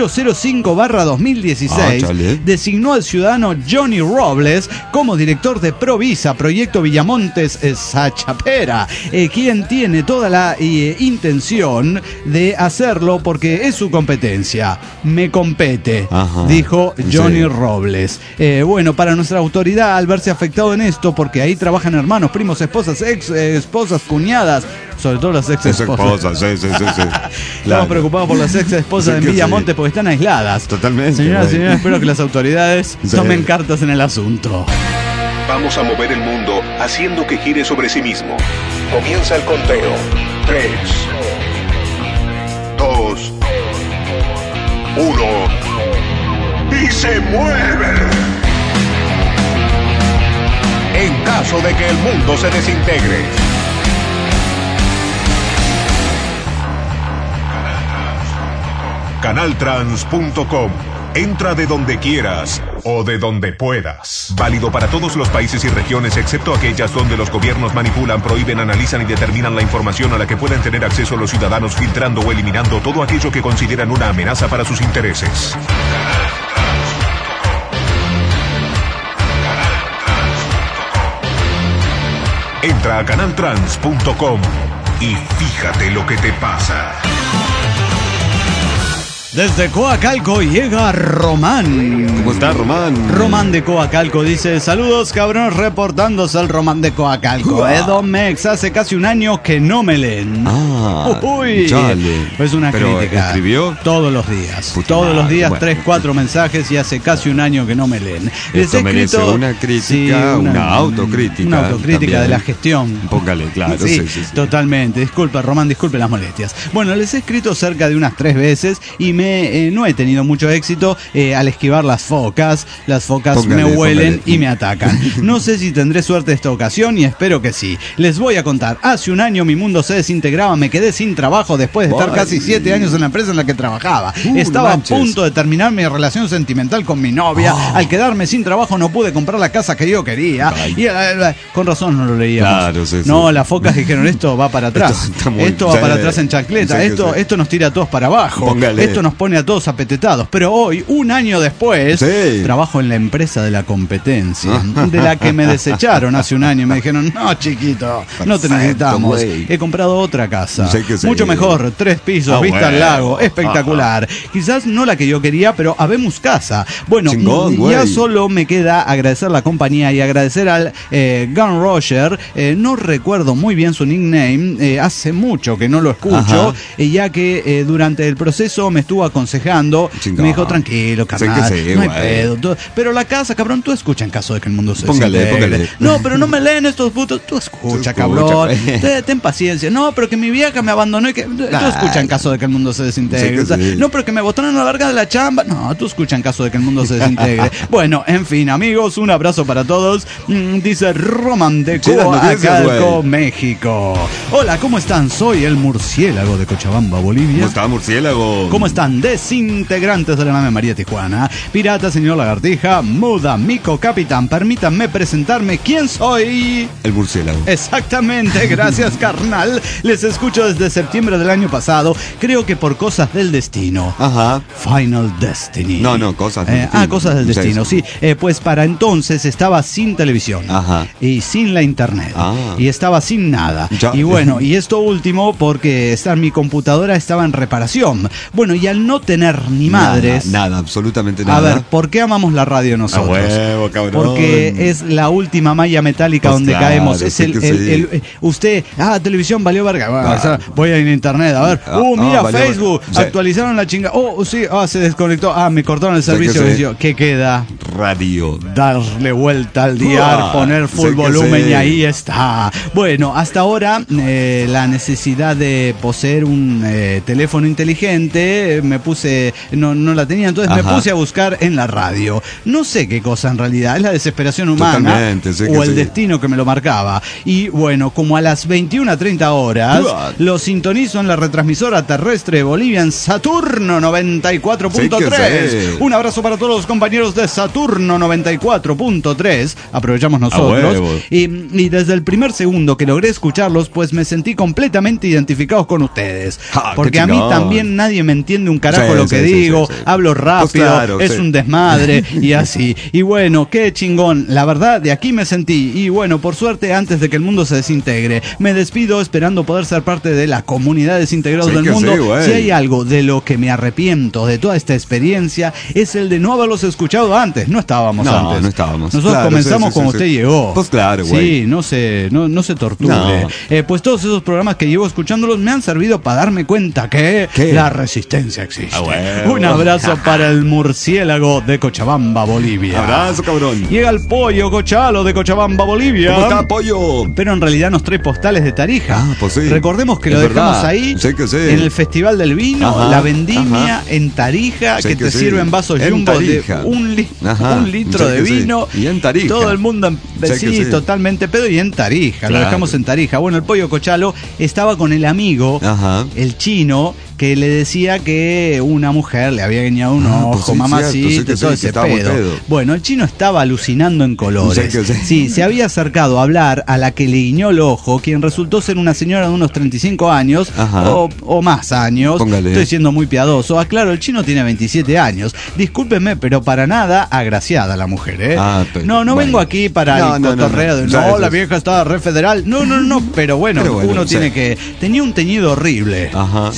Speaker 8: 005/2016,
Speaker 3: chale.
Speaker 8: designó al ciudadano Johnny Robles como director de Provisa, Proyecto Villamontes Sachapera, quien tiene toda la intención de hacerlo porque es su competencia. Me compete,
Speaker 3: Ajá.
Speaker 8: dijo Johnny
Speaker 3: Sí.
Speaker 8: Robles. Bueno, para nuestra autoridad, al verse afectado en esto, porque ahí trabajan hermanos, primos, esposas, ex esposas, cuñadas, sobre todo las ex
Speaker 3: Esa
Speaker 8: esposas.
Speaker 3: esposa, sí.
Speaker 8: Estamos preocupados por las ex esposas
Speaker 3: Sí
Speaker 8: en
Speaker 3: que
Speaker 8: Villamonte
Speaker 3: sí.
Speaker 8: porque están aisladas.
Speaker 3: Totalmente,
Speaker 8: Señoras y
Speaker 3: güey.
Speaker 8: señores, espero que las autoridades
Speaker 3: Sí.
Speaker 8: tomen cartas en el asunto.
Speaker 6: Vamos a mover el mundo haciendo que gire sobre sí mismo. Comienza el conteo. 3, 2, 1. ¡Y se mueve! En caso de que el mundo se desintegre. Canaltrans.com. Entra de donde quieras o de donde puedas. Válido para todos los países y regiones excepto aquellas donde los gobiernos manipulan, prohíben, analizan y determinan la información a la que pueden tener acceso los ciudadanos, filtrando o eliminando todo aquello que consideran una amenaza para sus intereses. Entra a canaltrans.com y fíjate lo que te pasa.
Speaker 8: Desde Coacalco llega Román.
Speaker 3: ¿Cómo está, Román?
Speaker 8: Román de Coacalco dice: saludos, cabrones, reportándose el Román de Coacalco. Edomex, hace casi un año que no me leen. Uy,
Speaker 3: chale.
Speaker 8: Es una
Speaker 3: ¿Pero
Speaker 8: crítica.
Speaker 3: escribió?
Speaker 8: Todos los días.
Speaker 3: Puta
Speaker 8: Todos los
Speaker 3: madre,
Speaker 8: días,
Speaker 3: bueno.
Speaker 8: 3, 4 mensajes y hace casi un año que no me leen.
Speaker 3: Esto merece una crítica, una autocrítica.
Speaker 8: Una autocrítica
Speaker 3: también.
Speaker 8: de la gestión.
Speaker 3: Póngale, claro.
Speaker 8: Sí, totalmente. Disculpa, Román, disculpe las molestias. Bueno, les he escrito cerca de unas 3 veces y no he tenido mucho éxito al esquivar las focas. Las focas me huelen y me atacan. No sé si tendré suerte esta ocasión y espero que sí. Les voy a contar. Hace un año mi mundo se desintegraba, me quedé sin trabajo después de estar casi 7 años en la empresa en la que trabajaba. Estaba a punto de terminar mi relación sentimental con mi novia. Al quedarme sin trabajo no pude comprar la casa que yo quería. Y con razón no lo leíamos.
Speaker 3: Claro, sí,
Speaker 8: no, las focas dijeron: esto va para atrás. Esto va para atrás en chancleta. Esto nos tira a todos para abajo.
Speaker 3: Póngale.
Speaker 8: Esto nos pone a todos apetetados. Pero hoy, un año después, trabajo en la empresa de la competencia, de la que me desecharon hace un año. Me dijeron: no, chiquito, no te necesitamos. He comprado otra casa. Mucho mejor, 3 pisos, vista al lago, espectacular. Quizás no la que yo quería, pero habemos casa. Bueno,
Speaker 3: chingón,
Speaker 8: ya solo me queda agradecer la compañía y agradecer al Gun Roger. No recuerdo muy bien su nickname, hace mucho que no lo escucho, ya que durante el proceso me estuvo aconsejando. Chingón. Me dijo: tranquilo, carnal, no hay pedo. Pero la casa, cabrón, tú escucha en caso de que el mundo se desintegre. No, pero no me leen estos putos. Tú escucha, cabrón. Ten paciencia. No, pero que mi vieja me abandonó y que... Tú escucha en caso de que el mundo se desintegre. No, pero que me botaron a la verga de la chamba. No, tú escucha en caso de que el mundo se desintegre. Bueno, en fin, amigos, un abrazo para todos. Dice Román de Coacalco, México. Hola, ¿cómo están? Soy el murciélago de Cochabamba, Bolivia.
Speaker 3: ¿Cómo está, murciélago?
Speaker 8: ¿Cómo están? Desintegrantes de la nave María Tijuana, pirata, señor Lagartija, Muda, Mico, Capitán. Permítanme presentarme. ¿Quién soy?
Speaker 3: El murciélago.
Speaker 8: Exactamente, gracias, carnal. Les escucho desde septiembre del año pasado. Creo que por cosas del destino. Final Destiny.
Speaker 3: No, cosas del destino.
Speaker 8: Cosas del destino, sí. Pues para entonces estaba sin televisión. Y sin la internet. Y estaba sin nada. Y bueno, y esto último porque mi computadora estaba en reparación. Bueno, y al no tener ni madres...
Speaker 3: Nada, absolutamente nada.
Speaker 8: A ver, ¿por qué amamos la radio nosotros?
Speaker 3: Huevo, cabrón.
Speaker 8: Porque es la última malla metálica donde caemos. Es usted, televisión valió verga. Voy a ir a internet, a ver. Mira, Facebook, actualizaron la chinga. Sí, se desconectó. Me cortaron el servicio. ¿Qué queda?
Speaker 3: Radio.
Speaker 8: Darle vuelta al dial, poner full volumen y ahí está. Bueno, hasta ahora la necesidad de poseer un teléfono inteligente me puse, no la tenía, entonces me puse a buscar en la radio. No sé qué cosa en realidad, es la desesperación humana o el destino que me lo marcaba. Y bueno, como a las 21:30 horas lo sintonizo en la retransmisora terrestre de Bolivia en Saturno 94.3. Un abrazo para todos los compañeros de Saturno 94.3. Aprovechamos nosotros. Y desde el primer segundo que logré escucharlos, pues me sentí completamente identificados con ustedes. Porque a mí también nadie me entiende un carajo lo que digo. Hablo rápido, es un desmadre y así. Y bueno, qué chingón. La verdad, de aquí me sentí. Y bueno, por suerte, antes de que el mundo se desintegre, me despido esperando poder ser parte de la comunidad de desintegrados del mundo. Si hay algo de lo que me arrepiento de toda esta experiencia, es el de no haberlos escuchado antes. No estábamos antes.
Speaker 3: No estábamos.
Speaker 8: Nosotros comenzamos cuando usted llegó.
Speaker 3: Pues claro, güey.
Speaker 8: Sí, no se torture. Pues todos esos programas que llevo escuchándolos me han servido para darme cuenta que la resistencia existe. Un abrazo para el murciélago de Cochabamba, Bolivia.
Speaker 3: Abrazo, cabrón.
Speaker 8: Llega el pollo Cochalo de Cochabamba, Bolivia.
Speaker 3: ¿Cómo está, pollo?
Speaker 8: Pero en realidad nos trae postales de Tarija.
Speaker 3: Pues sí.
Speaker 8: Recordemos que lo dejamos ahí en el Festival del Vino, la vendimia en Tarija, que te sirven vasos jumbo de un litro de vino.
Speaker 3: Y en Tarija.
Speaker 8: Todo el mundo totalmente pedo y en Tarija. Lo dejamos en Tarija. Bueno, el pollo Cochalo estaba con el amigo, el chino, que le decía que una mujer le había guiñado un ojo, mamacita, todo ese pedo. Bueno, el chino estaba alucinando en colores. Sí, se había acercado a hablar a la que le guiñó el ojo, quien resultó ser una señora de unos 35 años o más años. Estoy siendo muy piadoso. Aclaro, el chino tiene 27 años. Discúlpeme, pero para nada agraciada la mujer, ¿eh? No vengo aquí para el cotorreo de la vieja estaba re federal. No, pero bueno, uno tiene que... Tenía un teñido horrible. Sí,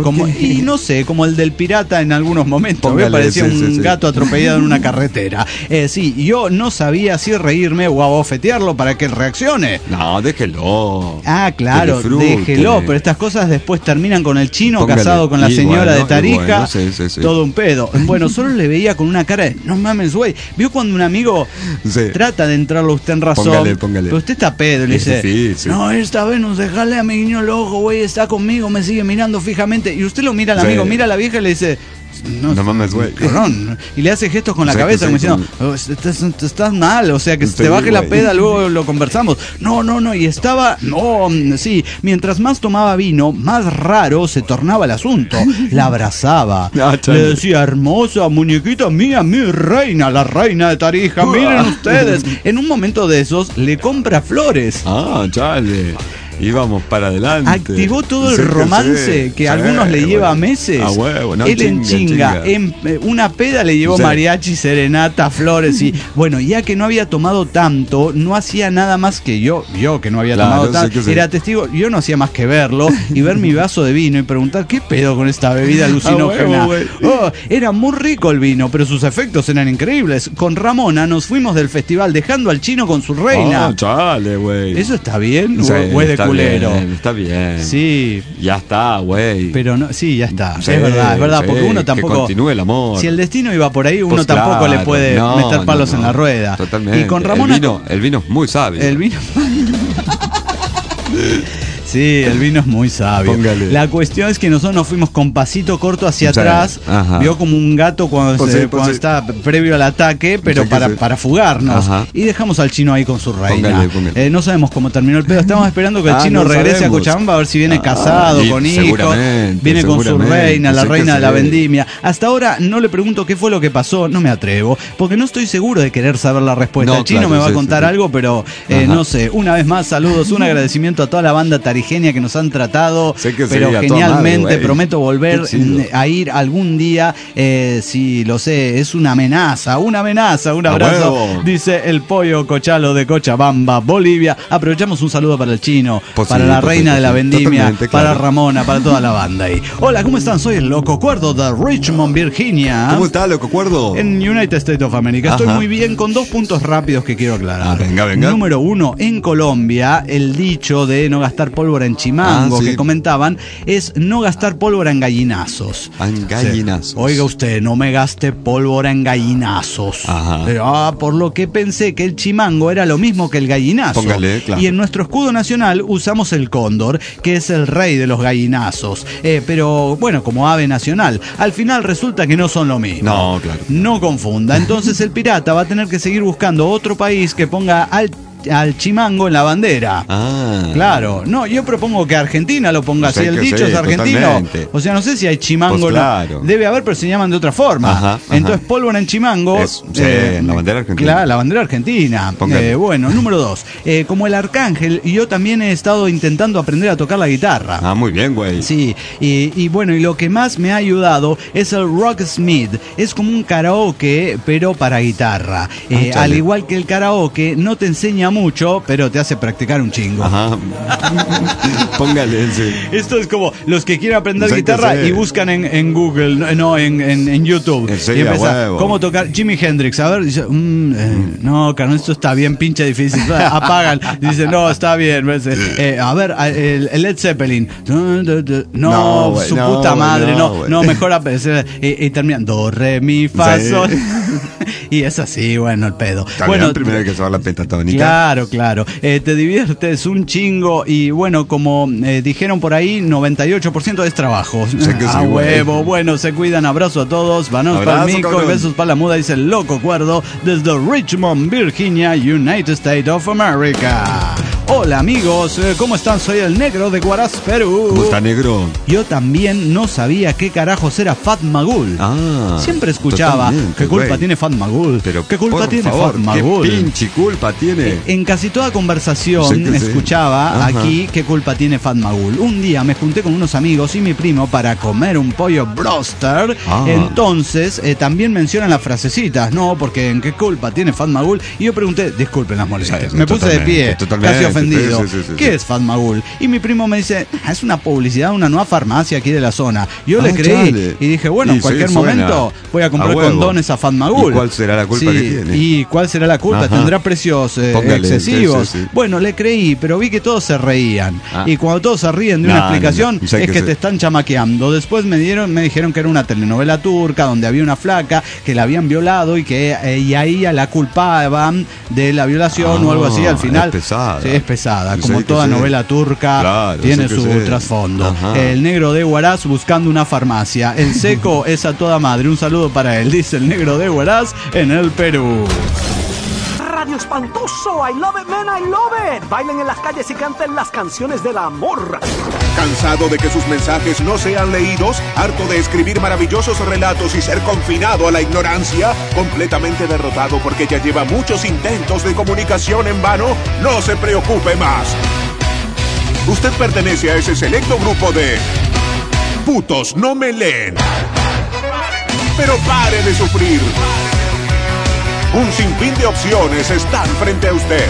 Speaker 8: Y no sé, como el del pirata en algunos momentos. Me parecía un gato atropellado en una carretera. Sí, yo no sabía si reírme o abofetearlo para que él reaccione.
Speaker 3: No, déjelo.
Speaker 8: Ah, claro, déjelo. Pero estas cosas después terminan con el chino casado con la señora de Tarija. Todo un pedo. Bueno, solo le veía con una cara de, no mames, güey. ¿Vio cuando un amigo trata de entrarle a usted en razón? Póngale. Pero usted está pedo y le dice, no, esta vez no dejale a mi niño el ojo, güey, está conmigo, me sigue mirando fijamente. Y usted lo mira al amigo, mira a la vieja y le dice, no mames, güey. Y le hace gestos con la cabeza como diciendo, estás mal, o sea, que te baje la peda, luego lo conversamos. No, y estaba, sí, mientras más tomaba vino, más raro se tornaba el asunto. La abrazaba, le decía, hermosa muñequita mía, mi reina, la reina de Tarija, miren ustedes. En un momento de esos, le compra flores.
Speaker 3: Chale. Íbamos para adelante.
Speaker 8: Activó todo el romance que a algunos le lleva meses. Él en chinga. En una peda le llevó mariachi, serenata, flores y bueno, ya que no había tomado tanto, no hacía nada más que yo que no había tomado tanto, era testigo, yo no hacía más que verlo y ver mi vaso de vino y preguntar qué pedo con esta bebida alucinógena. Era muy rico el vino, pero sus efectos eran increíbles. Con Ramona nos fuimos del festival dejando al chino con su reina.
Speaker 3: Chale, güey.
Speaker 8: ¿Eso está bien? ¿O es de culero?
Speaker 3: Está bien.
Speaker 8: Sí.
Speaker 3: Ya está, güey.
Speaker 8: Pero no, sí, ya está. Sí, es verdad, porque uno tampoco.
Speaker 3: Que continúe el amor.
Speaker 8: Si el destino iba por ahí, uno tampoco le puede meter palos en la rueda.
Speaker 3: Totalmente.
Speaker 8: Y con Ramona.
Speaker 3: El vino es muy sabio.
Speaker 8: El vino. Sí, el vino es muy sabio.
Speaker 3: Póngale.
Speaker 8: La cuestión es que nosotros nos fuimos con pasito corto hacia atrás. Vio como un gato cuando está previo al ataque, pero para fugarnos. Y dejamos al chino ahí con su reina. Póngale. No sabemos cómo terminó el pedo. Estamos esperando que el chino regrese a Cochabamba a ver si viene casado, con hijos. Viene con su reina, la reina de la vendimia. Hasta ahora no le pregunto qué fue lo que pasó. No me atrevo, porque no estoy seguro de querer saber la respuesta. El chino me va a contar algo, pero no sé. Una vez más, saludos, un agradecimiento a toda la banda tarijena que nos han tratado, pero genialmente. Madre, prometo volver a ir algún día, si lo sé. Es una amenaza, un abrazo, dice el Pollo Cochalo de Cochabamba, Bolivia. Aprovechamos un saludo para el chino, para la reina de la vendimia, para Ramona, para toda la banda ahí. Hola, ¿cómo están? Soy el Loco Cuerdo de Richmond, Virginia.
Speaker 3: ¿Cómo está, Loco Cuerdo?
Speaker 8: En United States of America. Estoy muy bien, con 2 puntos rápidos que quiero aclarar.
Speaker 3: Venga.
Speaker 8: Número 1, en Colombia, el dicho de no gastar pólvora en chimango que comentaban es no gastar pólvora en gallinazos.
Speaker 3: En gallinazos.
Speaker 8: Oiga usted, no me gaste pólvora en gallinazos. Pero, por lo que pensé que el chimango era lo mismo que el gallinazo.
Speaker 3: Póngale, claro.
Speaker 8: Y en nuestro escudo nacional usamos el cóndor, que es el rey de los gallinazos. Pero bueno, como ave nacional. Al final resulta que no son lo mismo.
Speaker 3: No, claro.
Speaker 8: No confunda. Entonces el pirata va a tener que seguir buscando otro país que ponga al chimango en la bandera. Claro. No, yo propongo que Argentina lo ponga. Si el dicho es argentino. Totalmente. O sea, no sé si hay chimango.
Speaker 3: Pues claro.
Speaker 8: Debe haber, pero se llaman de otra forma. Entonces, pólvora en chimango.
Speaker 3: La bandera argentina.
Speaker 8: Claro, la bandera argentina. Bueno, número 2. Como el Arcángel, yo también he estado intentando aprender a tocar la guitarra.
Speaker 3: Muy bien, güey.
Speaker 8: Sí. Y bueno, y lo que más me ha ayudado es el Rocksmith. Es como un karaoke, pero para guitarra. Al igual que el karaoke, no te enseña mucho, pero te hace practicar un chingo.
Speaker 3: Póngale.
Speaker 8: Esto es como los que quieren aprender guitarra y buscan en Google, no, en YouTube. Y empiezan, ¿cómo tocar Jimi Hendrix? A ver, dice, no, carnal, esto está bien pinche difícil. Apagan. Dice, no, está bien. A ver, el Led Zeppelin. No, su puta madre. No, mejor y terminan do, re, mi, fa, sol. Y es así, bueno, el pedo.
Speaker 3: Bueno, primero hay que saber la pentatónica.
Speaker 8: Claro. Te diviertes un chingo y bueno, como dijeron por ahí, 98% es trabajo. Huevo. Bueno, se cuidan. Abrazo a todos. Vanos para el mico y besos para la muda, dice el Loco Cuerdo desde Richmond, Virginia, United States of America. Hola amigos, ¿cómo están? Soy el Negro de Huaraz, Perú.
Speaker 3: ¿Cómo está, Negro?
Speaker 8: Yo también no sabía qué carajos era Fatmagul. Siempre escuchaba, ¿qué culpa tiene Fatmagul?
Speaker 3: Pero
Speaker 8: ¿qué culpa tiene Fatmagul?
Speaker 3: ¿Qué pinche culpa tiene?
Speaker 8: En casi toda conversación escuchaba aquí qué culpa tiene Fatmagul. Un día me junté con unos amigos y mi primo para comer un pollo broster. Entonces también mencionan las frasecitas, ¿no? Porque en qué culpa tiene Fatmagul. Y yo pregunté, disculpen las molestias. Me puse de pie, casi ofendido. ofendido.
Speaker 3: Sí.
Speaker 8: ¿Qué es Fatmagul? Y mi primo me dice, es una publicidad de una nueva farmacia aquí de la zona. Yo le creí
Speaker 3: chale.
Speaker 8: y dije, bueno,
Speaker 3: Y
Speaker 8: en cualquier
Speaker 3: sí, suena
Speaker 8: momento voy a comprar
Speaker 3: a huevo.
Speaker 8: condones a Fatmagul.
Speaker 3: ¿Y cuál será la culpa que tiene?
Speaker 8: ¿Y cuál será la culpa?
Speaker 3: Ajá.
Speaker 8: ¿Tendrá precios
Speaker 3: Póngale,
Speaker 8: excesivos?
Speaker 3: sí.
Speaker 8: Bueno, le creí, pero vi que todos se reían. Y cuando todos se ríen de una explicación,
Speaker 3: sé
Speaker 8: es que te están chamaqueando. Después me dijeron que era una telenovela turca donde había una flaca que la habían violado y que y ahí a la culpaban de la violación o algo así. Al final
Speaker 3: es pesada.
Speaker 8: sí, es pesada,
Speaker 3: Sé
Speaker 8: como
Speaker 3: que
Speaker 8: toda
Speaker 3: sé.
Speaker 8: novela turca.
Speaker 3: Claro,
Speaker 8: tiene
Speaker 3: sé que
Speaker 8: su
Speaker 3: sé.
Speaker 8: trasfondo.
Speaker 3: Ajá.
Speaker 8: El negro de Huaraz buscando una farmacia. El seco es a toda madre. Un saludo para él, dice el negro de Huaraz en el Perú.
Speaker 9: Radio espantoso, I love it, man, I love it. Bailen en las calles y canten las canciones del amor.
Speaker 6: ¿Cansado de que sus mensajes no sean leídos? ¿Harto de escribir maravillosos relatos y ser confinado a la ignorancia? ¿Completamente derrotado porque ya lleva muchos intentos de comunicación en vano? No se preocupe más. Usted pertenece a ese selecto grupo de putos no me leen. Pero pare de sufrir. Un sinfín de opciones están frente a usted.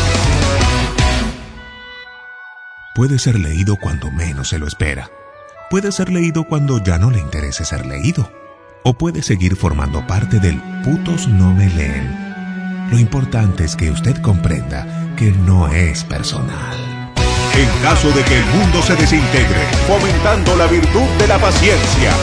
Speaker 6: Puede ser leído cuando menos se lo espera. Puede ser leído cuando ya no le interese ser leído. O puede seguir formando parte del putos no me leen. Lo importante es que usted comprenda que no es personal. En caso de que el mundo se desintegre, fomentando la virtud de la paciencia.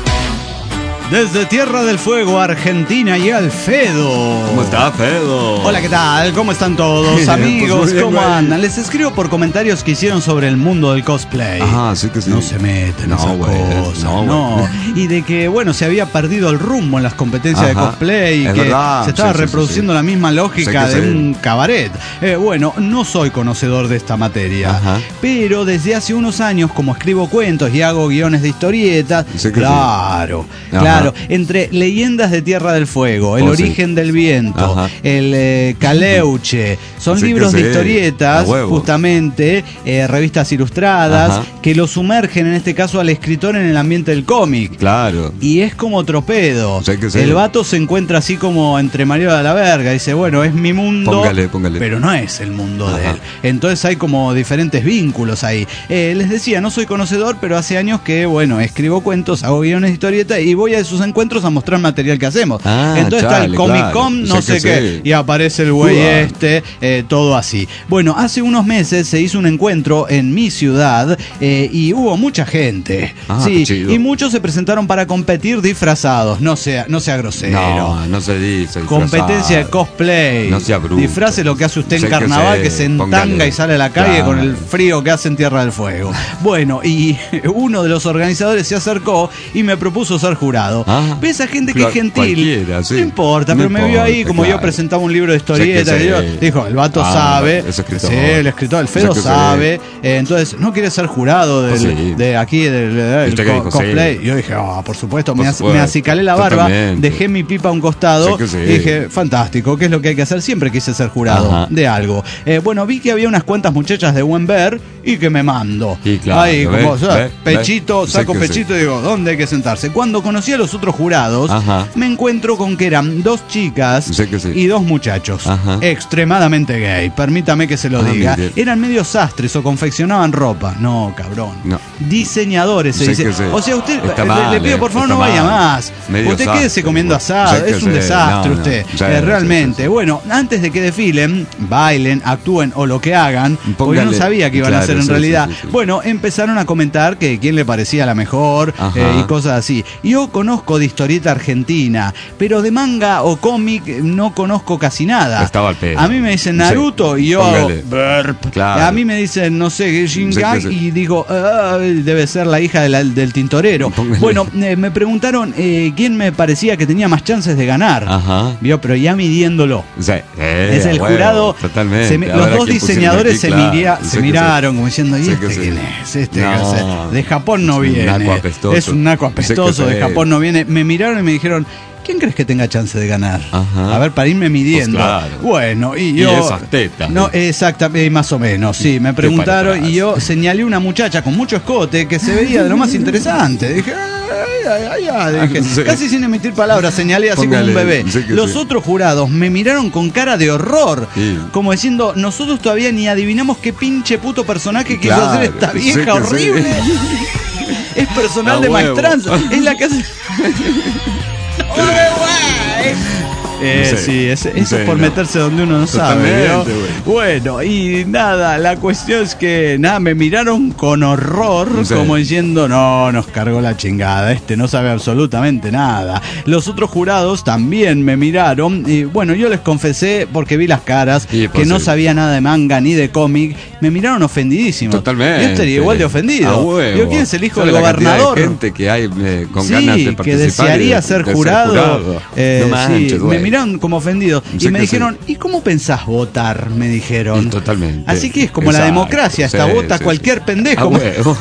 Speaker 8: Desde Tierra del Fuego, Argentina, y Alfredo.
Speaker 3: ¿Cómo está, Fedo?
Speaker 8: Hola, ¿qué tal? ¿Cómo están todos?
Speaker 3: Bien,
Speaker 8: Amigos,
Speaker 3: pues muy bien,
Speaker 8: ¿cómo
Speaker 3: güey.
Speaker 8: andan? Les escribo por comentarios que hicieron sobre el mundo del cosplay.
Speaker 3: Ajá, sí que sí.
Speaker 8: No se meten en esas
Speaker 3: güey,
Speaker 8: cosas,
Speaker 3: no,
Speaker 8: no.
Speaker 3: güey.
Speaker 8: Y de que, bueno, se había perdido el rumbo en las competencias de
Speaker 3: Ajá,
Speaker 8: cosplay y
Speaker 3: es
Speaker 8: que
Speaker 3: verdad,
Speaker 8: se estaba
Speaker 3: sí, sí,
Speaker 8: reproduciendo
Speaker 3: sí.
Speaker 8: la misma lógica
Speaker 3: Sé
Speaker 8: de
Speaker 3: que sí.
Speaker 8: un cabaret. Bueno, no soy conocedor de esta materia,
Speaker 3: Ajá.
Speaker 8: pero desde hace unos años, como escribo cuentos y hago guiones de historietas,
Speaker 3: Sé que sí.
Speaker 8: claro,
Speaker 3: Ajá.
Speaker 8: claro, entre leyendas de Tierra del Fuego, El
Speaker 3: Oh, sí.
Speaker 8: origen del viento,
Speaker 3: Ajá.
Speaker 8: el Caleuche, son
Speaker 3: Sí que
Speaker 8: libros de
Speaker 3: sí.
Speaker 8: historietas,
Speaker 3: A huevo.
Speaker 8: justamente, revistas ilustradas,
Speaker 3: Ajá.
Speaker 8: que lo sumergen en este caso al escritor en el ambiente del cómic.
Speaker 3: Claro.
Speaker 8: Y es como Tropedo.
Speaker 3: Sé que sí.
Speaker 8: El vato se encuentra así como entre Mario de la Verga. Dice, bueno, es mi mundo,
Speaker 3: Póngale.
Speaker 8: pero no es el mundo de
Speaker 3: Ajá.
Speaker 8: él. Entonces hay como diferentes vínculos ahí. Les decía, no soy conocedor, pero hace años que, bueno, escribo cuentos, hago guiones de historieta y voy a esos encuentros a mostrar material que hacemos.
Speaker 3: Ah,
Speaker 8: Entonces está el
Speaker 3: chale,
Speaker 8: Comic Con,
Speaker 3: claro.
Speaker 8: no
Speaker 3: Sé
Speaker 8: sé
Speaker 3: que
Speaker 8: qué,
Speaker 3: sí.
Speaker 8: y aparece el güey
Speaker 3: Uah.
Speaker 8: todo así. Bueno, hace unos meses se hizo un encuentro en mi ciudad y hubo mucha gente.
Speaker 3: Ah,
Speaker 8: sí,
Speaker 3: qué chido.
Speaker 8: y muchos se presentaron para competir disfrazados. No sea grosero.
Speaker 3: No se dice.
Speaker 8: Competencia de
Speaker 3: disfrazado.
Speaker 8: cosplay.
Speaker 3: No sea bruto.
Speaker 8: Disfrace lo que hace usted en
Speaker 3: Sé que
Speaker 8: carnaval,
Speaker 3: sé,
Speaker 8: que se entanga
Speaker 3: póngale.
Speaker 8: y sale a la calle
Speaker 3: Claro.
Speaker 8: con el frío que hace en Tierra del Fuego. Bueno, y uno de los organizadores se acercó y me propuso ser jurado.
Speaker 3: Ah,
Speaker 8: ¿Ves a gente que es gentil?
Speaker 3: cualquiera, sí.
Speaker 8: No importa,
Speaker 3: No
Speaker 8: pero me vio ahí,
Speaker 3: importa,
Speaker 8: como yo
Speaker 3: claro.
Speaker 8: presentaba un libro de historietas,
Speaker 3: Sé que
Speaker 8: y yo,
Speaker 3: sé.
Speaker 8: dijo, el vato
Speaker 3: Ah,
Speaker 8: sabe.
Speaker 3: es escritor.
Speaker 8: Sí, el escritor, el Fedo
Speaker 3: Sé que sé.
Speaker 8: sabe. Entonces, ¿no quiere ser jurado
Speaker 3: Sí.
Speaker 8: de aquí, del
Speaker 3: ¿Usted qué dijo?
Speaker 8: cosplay?
Speaker 3: Sí.
Speaker 8: Yo dije, por supuesto,
Speaker 3: Por
Speaker 8: me
Speaker 3: supuesto.
Speaker 8: acicalé la barba,
Speaker 3: Totalmente.
Speaker 8: dejé mi pipa a un costado
Speaker 3: Sé que sí.
Speaker 8: y dije, fantástico, ¿qué es lo que hay que hacer? Siempre quise ser jurado
Speaker 3: Ajá.
Speaker 8: de algo. Bueno, vi que había unas cuantas muchachas de buen ver y que me mando.
Speaker 3: Y claro,
Speaker 8: Ahí,
Speaker 3: ¿ves?
Speaker 8: como, o sea,
Speaker 3: ¿ves?
Speaker 8: pechito,
Speaker 3: ¿ves?
Speaker 8: saco
Speaker 3: Sé que
Speaker 8: pechito y digo, ¿dónde hay que sentarse? Cuando conocí a los otros jurados,
Speaker 3: Ajá.
Speaker 8: me encuentro con que eran dos chicas
Speaker 3: Sé que sí.
Speaker 8: y dos muchachos.
Speaker 3: Ajá.
Speaker 8: Extremadamente gay, permítame que se lo diga.
Speaker 3: mire.
Speaker 8: Eran medio sastres o confeccionaban ropa. No, cabrón.
Speaker 3: No.
Speaker 8: Diseñadores, se
Speaker 3: Sé
Speaker 8: dice.
Speaker 3: que sí.
Speaker 8: O sea, usted
Speaker 3: Está
Speaker 8: le
Speaker 3: mal,
Speaker 8: pido por favor
Speaker 3: está
Speaker 8: no vaya
Speaker 3: mal.
Speaker 8: más.
Speaker 3: Medio
Speaker 8: Usted
Speaker 3: sastre,
Speaker 8: quédese comiendo
Speaker 3: güey.
Speaker 8: asado.
Speaker 3: Sé que
Speaker 8: Es un
Speaker 3: sí.
Speaker 8: desastre
Speaker 3: No, no.
Speaker 8: usted.
Speaker 3: Sí,
Speaker 8: realmente.
Speaker 3: sí, sí.
Speaker 8: Bueno, antes de que desfilen, bailen, actúen o lo que hagan, porque
Speaker 3: Póngale.
Speaker 8: no sabía que iban a
Speaker 3: Claro,
Speaker 8: hacer en
Speaker 3: sí,
Speaker 8: realidad.
Speaker 3: sí, sí, sí.
Speaker 8: Bueno, empezaron a comentar que quién le parecía la mejor
Speaker 3: Ajá.
Speaker 8: y cosas así. Yo conozco de historieta argentina, pero de manga o cómic no conozco casi nada.
Speaker 3: Estaba al pedo.
Speaker 8: A mí me dicen Naruto
Speaker 3: Sí.
Speaker 8: y yo hago
Speaker 3: Póngale.
Speaker 8: burp.
Speaker 3: Claro.
Speaker 8: A mí me dicen, no sé, Shinkai
Speaker 3: Sí, que sí.
Speaker 8: y digo, debe ser la hija del tintorero.
Speaker 3: Póngale.
Speaker 8: Bueno, me preguntaron quién me parecía que tenía más chances de ganar.
Speaker 3: Ajá.
Speaker 8: Vio, pero ya midiéndolo.
Speaker 3: Sí.
Speaker 8: Es el
Speaker 3: a huevo,
Speaker 8: jurado.
Speaker 3: Totalmente.
Speaker 8: Los
Speaker 3: Ahora,
Speaker 8: dos
Speaker 3: ¿quién pusieron
Speaker 8: diseñadores
Speaker 3: aquí?
Speaker 8: se,
Speaker 3: Claro.
Speaker 8: se
Speaker 3: Sé que
Speaker 8: miraron como diciendo, ¿y
Speaker 3: Sé
Speaker 8: este
Speaker 3: que sí.
Speaker 8: quién es? Este
Speaker 3: No.
Speaker 8: que sé, de Japón no
Speaker 3: Es un
Speaker 8: viene.
Speaker 3: naco apestoso.
Speaker 8: Es un naco
Speaker 3: Sé que
Speaker 8: apestoso, de
Speaker 3: sí.
Speaker 8: Japón no viene. Me miraron y me dijeron, ¿quién crees que tenga chance de ganar?
Speaker 3: Ajá.
Speaker 8: A ver, para irme midiendo.
Speaker 3: Pues claro.
Speaker 8: Bueno, y
Speaker 3: Y
Speaker 8: yo.
Speaker 3: esas tetas.
Speaker 8: No, exactamente, más o menos, sí. Me preguntaron
Speaker 3: para
Speaker 8: y yo señalé una muchacha con mucho escote que se veía de lo más interesante. Dije, dije,
Speaker 3: Sí.
Speaker 8: casi sin emitir palabras, señalé así
Speaker 3: Póngale,
Speaker 8: como un bebé.
Speaker 3: sí que
Speaker 8: Los
Speaker 3: sí.
Speaker 8: otros jurados me miraron con cara de horror,
Speaker 3: Sí.
Speaker 8: como diciendo, nosotros todavía ni adivinamos qué pinche puto personaje quiso
Speaker 3: Claro,
Speaker 8: hacer esta
Speaker 3: sí
Speaker 8: vieja
Speaker 3: que sí.
Speaker 8: horrible. Es personal
Speaker 3: A
Speaker 8: de
Speaker 3: huevo.
Speaker 8: maestranza. Es la que hace... Sí, eso es por
Speaker 3: no.
Speaker 8: meterse donde uno no sabe, ¿vio?
Speaker 3: Totalmente,
Speaker 8: Bueno, y nada, la cuestión es que nada, me miraron con horror,
Speaker 3: Sí.
Speaker 8: como diciendo, no, nos cargó la chingada, este no sabe absolutamente nada. Los otros jurados también me miraron, y bueno, yo les confesé, porque vi las caras,
Speaker 3: Sí, pues
Speaker 8: que no
Speaker 3: sí.
Speaker 8: sabía nada de manga ni de cómic, me miraron ofendidísimos.
Speaker 3: Totalmente.
Speaker 8: Yo estaría igual de
Speaker 3: A
Speaker 8: ofendido.
Speaker 3: huevo.
Speaker 8: Yo, ¿quién es el hijo
Speaker 3: ¿Sabe
Speaker 8: del
Speaker 3: la cantidad
Speaker 8: gobernador?
Speaker 3: de gente que hay con
Speaker 8: Sí,
Speaker 3: ganas de
Speaker 8: que
Speaker 3: participar
Speaker 8: desearía
Speaker 3: y
Speaker 8: ser
Speaker 3: de
Speaker 8: jurado.
Speaker 3: No
Speaker 8: Sí,
Speaker 3: manches,
Speaker 8: me
Speaker 3: güey.
Speaker 8: miraron como ofendido
Speaker 3: Sí
Speaker 8: y me
Speaker 3: que
Speaker 8: dijeron, ¿y cómo pensás votar? Me dijeron.
Speaker 3: Y totalmente.
Speaker 8: Así que es como la
Speaker 3: Exacto.
Speaker 8: democracia, hasta
Speaker 3: Sí,
Speaker 8: vota
Speaker 3: sí,
Speaker 8: cualquier
Speaker 3: sí.
Speaker 8: pendejo.
Speaker 3: A huevo.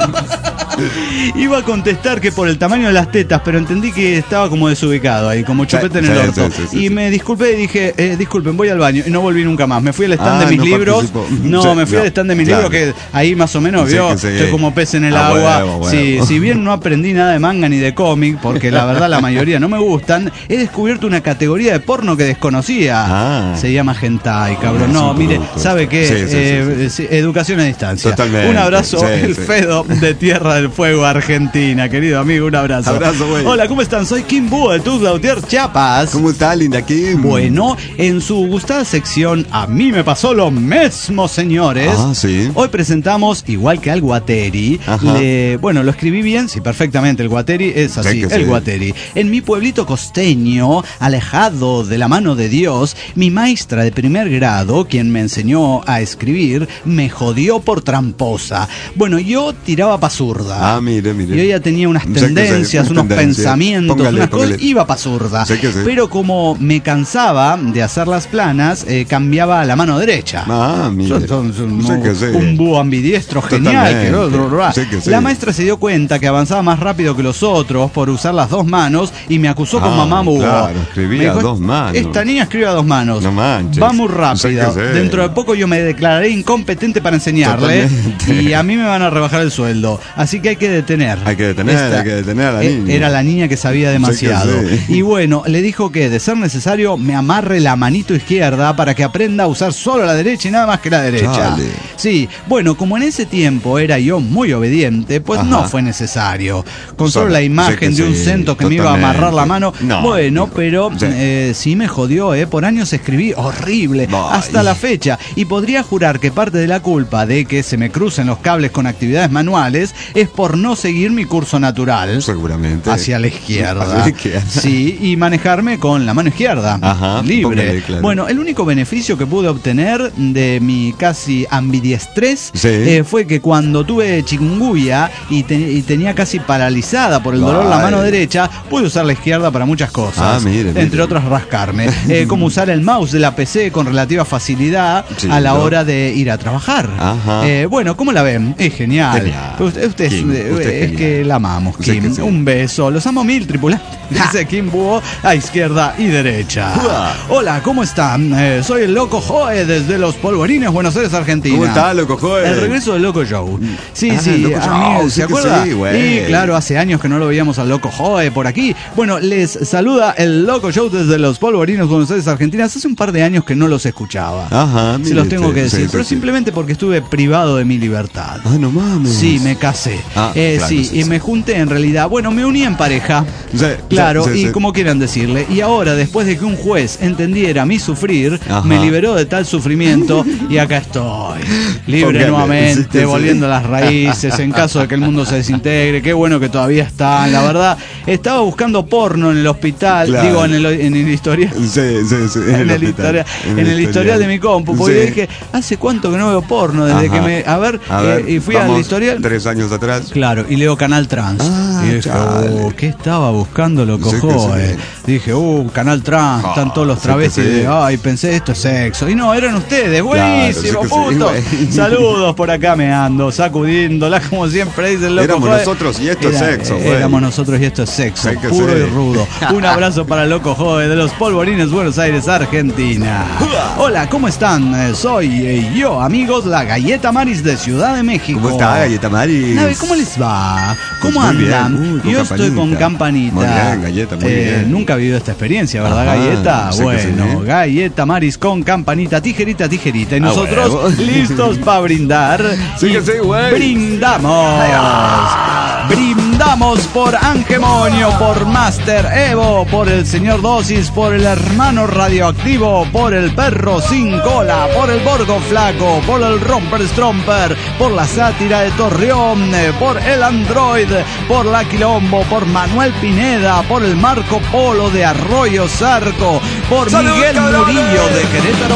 Speaker 8: Iba a contestar que por el tamaño de las tetas, pero entendí que estaba como desubicado ahí, como chupete en el
Speaker 3: sí,
Speaker 8: orto.
Speaker 3: sí,
Speaker 8: Y me disculpé y dije, disculpen, voy al baño. Y no volví nunca más. Me fui al stand
Speaker 3: Ah,
Speaker 8: de mis
Speaker 3: no
Speaker 8: libros.
Speaker 3: participó.
Speaker 8: No,
Speaker 3: Sí,
Speaker 8: me fui
Speaker 3: no,
Speaker 8: al stand de mis
Speaker 3: claro.
Speaker 8: libros, que ahí más o menos,
Speaker 3: Sí,
Speaker 8: vio,
Speaker 3: que sí.
Speaker 8: estoy como pez en el
Speaker 3: A
Speaker 8: agua.
Speaker 3: huevo,
Speaker 8: Sí,
Speaker 3: huevo.
Speaker 8: si bien no aprendí nada de manga ni de cómic, porque la verdad la mayoría no me gustan, he descubierto una categoría de porno que desconocía.
Speaker 3: Ah.
Speaker 8: Se llama hentai, cabrón. No,
Speaker 3: Es un
Speaker 8: mire,
Speaker 3: producto.
Speaker 8: ¿sabe qué?
Speaker 3: Sí,
Speaker 8: Educación a distancia.
Speaker 3: Totalmente.
Speaker 8: Un abrazo,
Speaker 3: Sí,
Speaker 8: el
Speaker 3: sí.
Speaker 8: Fedo de Tierra del Fuego, Argentina. Querido amigo, un abrazo.
Speaker 3: Abrazo, güey.
Speaker 8: Hola, ¿cómo están? Soy Kim Búho de Tuzla Utier, Chiapas.
Speaker 3: ¿Cómo está, linda Kim?
Speaker 8: Bueno, en su gustada sección A mí me pasó lo mismo, señores.
Speaker 3: Ah, sí.
Speaker 8: Hoy presentamos, igual que al Guateri,
Speaker 3: Ajá.
Speaker 8: bueno, lo escribí bien, sí, perfectamente, el Guateri es así,
Speaker 3: Sí que
Speaker 8: el
Speaker 3: sí.
Speaker 8: Guateri. En mi pueblito costeño, alejado de la mano de Dios, mi maestra de primer grado, quien me enseñó a escribir, me jodió por tramposa. Bueno, yo tiraba pa' zurda.
Speaker 3: Ah, mire, mire.
Speaker 8: Yo ya tenía unas
Speaker 3: Sí que sí,
Speaker 8: tendencias, unos
Speaker 3: tendencias.
Speaker 8: pensamientos,
Speaker 3: Póngale,
Speaker 8: unas cosas,
Speaker 3: póngale.
Speaker 8: iba pa' zurda.
Speaker 3: Sí que sí.
Speaker 8: Pero como me cansaba de hacer las planas, cambiaba a la mano derecha.
Speaker 3: Ah, mire. Sí que sí.
Speaker 8: Un búho ambidiestro genial.
Speaker 3: Sí que sí.
Speaker 8: La maestra se dio cuenta que avanzaba más rápido que los otros por usar las dos manos y me acusó con
Speaker 3: Ah,
Speaker 8: mamá búho.
Speaker 3: claro, escribía
Speaker 8: Me dijo,
Speaker 3: a dos manos.
Speaker 8: Esta niña escribe a dos manos.
Speaker 3: No manches.
Speaker 8: Va muy rápido.
Speaker 3: Sí que sí.
Speaker 8: Dentro de poco yo me declararé incompetente para enseñarle.
Speaker 3: Totalmente.
Speaker 8: Y a mí me van a rebajar el sueldo. Así que hay que detener.
Speaker 3: Hay que detener a la niña.
Speaker 8: Era la niña que sabía demasiado.
Speaker 3: Sí.
Speaker 8: Y bueno, le dijo que de ser necesario me amarre la manito izquierda para que aprenda a usar solo la derecha y nada más que la derecha.
Speaker 3: Chale.
Speaker 8: Sí, bueno, como en ese tiempo era yo muy obediente, pues
Speaker 3: Ajá.
Speaker 8: no fue necesario. Con solo
Speaker 3: Solo,
Speaker 8: la imagen
Speaker 3: sí que
Speaker 8: de un
Speaker 3: sí,
Speaker 8: cento que me iba a amarrar la mano,
Speaker 3: No.
Speaker 8: bueno, pero
Speaker 3: Sí.
Speaker 8: sí me jodió, por años escribí horrible,
Speaker 3: Ay.
Speaker 8: hasta la fecha. Y podría jurar que parte de la culpa de que se me crucen los cables con actividades manuales es por no seguir mi curso natural.
Speaker 3: Seguramente.
Speaker 8: Hacia la izquierda.
Speaker 3: Hacia la izquierda.
Speaker 8: Sí, y manejarme con la mano izquierda.
Speaker 3: Ajá,
Speaker 8: libre.
Speaker 3: póngale, claro.
Speaker 8: Bueno, el único beneficio que pude obtener de mi casi ambidiestrez
Speaker 3: Sí.
Speaker 8: fue que cuando tuve chikungunya y tenía casi paralizada por el dolor la
Speaker 3: Ay.
Speaker 8: mano derecha, pude usar la izquierda para muchas cosas.
Speaker 3: Ah, mire, mire.
Speaker 8: Entre otras rascarme. Como usar el mouse de la PC con relativa facilidad
Speaker 3: Sí,
Speaker 8: a la
Speaker 3: ¿no?
Speaker 8: hora de ir a trabajar.
Speaker 3: Ajá.
Speaker 8: Bueno, ¿cómo la ven? Es genial.
Speaker 3: Genial.
Speaker 8: Usted es,
Speaker 3: Kim, usted es
Speaker 8: es
Speaker 3: genial.
Speaker 8: que la amamos,
Speaker 3: Sí
Speaker 8: Kim.
Speaker 3: que sí.
Speaker 8: Un beso. Los amo mil, tripulante. Dice Kim Búho a izquierda y derecha.
Speaker 3: Uah.
Speaker 8: Hola, ¿cómo están? Soy el Loco Joe desde Los Polvorines, Buenos Aires, Argentina.
Speaker 3: ¿Cómo está, loco, joven?
Speaker 8: El regreso del Loco Joe. Sí,
Speaker 3: Ah,
Speaker 8: sí,
Speaker 3: el Loco
Speaker 8: amigo,
Speaker 3: Joe,
Speaker 8: ¿se
Speaker 3: sí que
Speaker 8: acuerda?
Speaker 3: sí, güey.
Speaker 8: Sí, claro, hace años que no lo veíamos al Loco Joe por aquí. Bueno, les saluda el Loco Joe desde Los Polvorines, Buenos Aires, Argentina. Hace un par de años que no los escuchaba.
Speaker 3: Ajá,
Speaker 8: Se
Speaker 3: mire
Speaker 8: los tengo
Speaker 3: usted.
Speaker 8: que decir,
Speaker 3: Sí, sí,
Speaker 8: pero
Speaker 3: sí.
Speaker 8: simplemente porque estuve privado de mi libertad.
Speaker 3: Ah, no mames.
Speaker 8: Sí, me casé.
Speaker 3: Ah, claro,
Speaker 8: sí,
Speaker 3: sí,
Speaker 8: y
Speaker 3: sí.
Speaker 8: me junté en realidad. Bueno, me uní en pareja.
Speaker 3: Sí,
Speaker 8: Claro,
Speaker 3: sí, sí,
Speaker 8: y
Speaker 3: sí.
Speaker 8: como quieran decirle. Y ahora, después de que un juez entendiera mi sufrir,
Speaker 3: Ajá.
Speaker 8: me liberó de tal sufrimiento y acá estoy. Libre
Speaker 3: Póngale, sí
Speaker 8: nuevamente,
Speaker 3: que sí.
Speaker 8: volviendo a las raíces, en caso de que el mundo se desintegre. Qué bueno que todavía están. La verdad, estaba buscando porno en el hospital,
Speaker 3: Claro.
Speaker 8: digo, en el historial.
Speaker 3: Sí, sí, sí.
Speaker 8: En el,
Speaker 3: hospital.
Speaker 8: historial de mi compu, porque
Speaker 3: Sí.
Speaker 8: yo dije, ¿hace cuánto que no veo porno? Desde
Speaker 3: Ajá.
Speaker 8: que me. A ver, y fui al
Speaker 3: vamos
Speaker 8: historial.
Speaker 3: 3 años atrás.
Speaker 8: Claro, y leo Canal Trans.
Speaker 3: Ah,
Speaker 8: y dije,
Speaker 3: chale.
Speaker 8: ¿qué estaba buscando loco,
Speaker 3: Sí,
Speaker 8: joder.
Speaker 3: sí.
Speaker 8: Dije, Canal Trans, están todos los
Speaker 3: sí,
Speaker 8: travestis
Speaker 3: sí.
Speaker 8: de, pensé, esto es sexo. Y no, eran ustedes, buenísimo,
Speaker 3: Claro, sí,
Speaker 8: puto.
Speaker 3: sí.
Speaker 8: Saludos por acá me ando, sacudíndola, como siempre dice el loco.
Speaker 3: Éramos
Speaker 8: joder.
Speaker 3: nosotros y esto es sexo, güey.
Speaker 8: Éramos nosotros y esto es sexo,
Speaker 3: Hay que
Speaker 8: puro
Speaker 3: ser.
Speaker 8: y rudo. Un abrazo para el loco joven de los Polvorines, Buenos Aires, Argentina. Hola, ¿cómo están? Soy yo, amigos, la Galleta Maris de Ciudad de México.
Speaker 3: ¿Cómo está, Galleta Maris?
Speaker 8: ¿Cómo les va? ¿Cómo
Speaker 3: Pues muy bien.
Speaker 8: andan?
Speaker 3: Uy, con
Speaker 8: Yo estoy con campanita.
Speaker 3: Muy bien, Galleta, muy bien.
Speaker 8: Nunca he vivido esta experiencia, ¿verdad,
Speaker 3: Ajá,
Speaker 8: Galleta?
Speaker 3: sé que sí,
Speaker 8: Bueno,
Speaker 3: ¿eh?
Speaker 8: Galleta Maris con campanita, tijerita. Y nosotros
Speaker 3: huevo.
Speaker 8: listos para brindar.
Speaker 3: Sí
Speaker 8: Y
Speaker 3: que sí, güey.
Speaker 8: brindamos. Brindamos por Angemonio, por Master Evo, por el señor Dosis, por el hermano radioactivo, por el perro sin cola, por el Borgo Flaco, por el Romper Stromper, por la sátira de Torreón, por el Android, por la Quilombo, por Manuel Pineda, por el Marco Polo de Arroyo Zarco, por
Speaker 3: ¡Salud,
Speaker 8: Miguel
Speaker 3: cabrones!
Speaker 8: Murillo de Querétaro.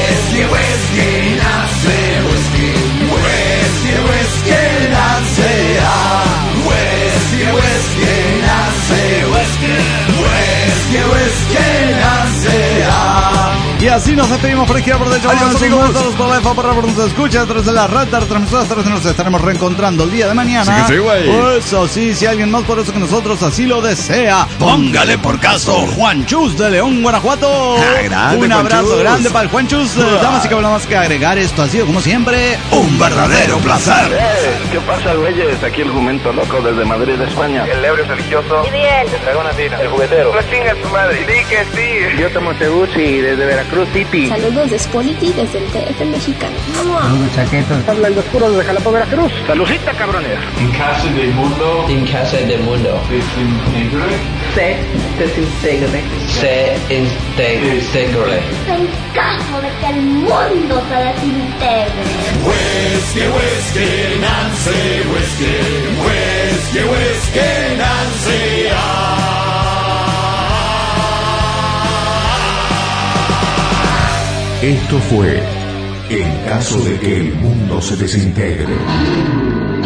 Speaker 8: Y así nos despedimos por izquierda, por derecha,
Speaker 3: Adiós,
Speaker 8: por
Speaker 3: amigos.
Speaker 8: todos por la F, por la por nos escucha, tras de la rata, retransmisoras, tras nos estaremos reencontrando el día de mañana.
Speaker 3: Sí que sí, güey.
Speaker 8: Eso sí, si alguien más poderoso que nosotros así lo desea, póngale por caso, Juan Chus de León, Guanajuato.
Speaker 3: Grande,
Speaker 8: Un
Speaker 3: Juan
Speaker 8: abrazo
Speaker 3: Chus.
Speaker 8: grande para el Juan Chus. Damas y caballeros, más que agregar, esto ha sido como siempre un verdadero placer.
Speaker 2: ¿Qué pasa, güeyes? Aquí el jumento loco desde Madrid, España.
Speaker 5: El ebrio religioso.
Speaker 10: Y bien.
Speaker 5: El dragón andino. El juguetero. La chinga su madre. Sí que sí.
Speaker 2: Yo tomo Teguci desde Veracruz City.
Speaker 10: Saludos de Spolity desde el TF mexicano.
Speaker 2: Habla el oscuro desde Jalapa, Veracruz. ¡Saludcita, cabrones!
Speaker 5: En casa del mundo.
Speaker 11: En casa del mundo.
Speaker 5: Desintegre.
Speaker 11: Se desintegre. Se integre.
Speaker 10: En caso de que el mundo se desintegre.
Speaker 6: Esto fue En caso de que el mundo se desintegre.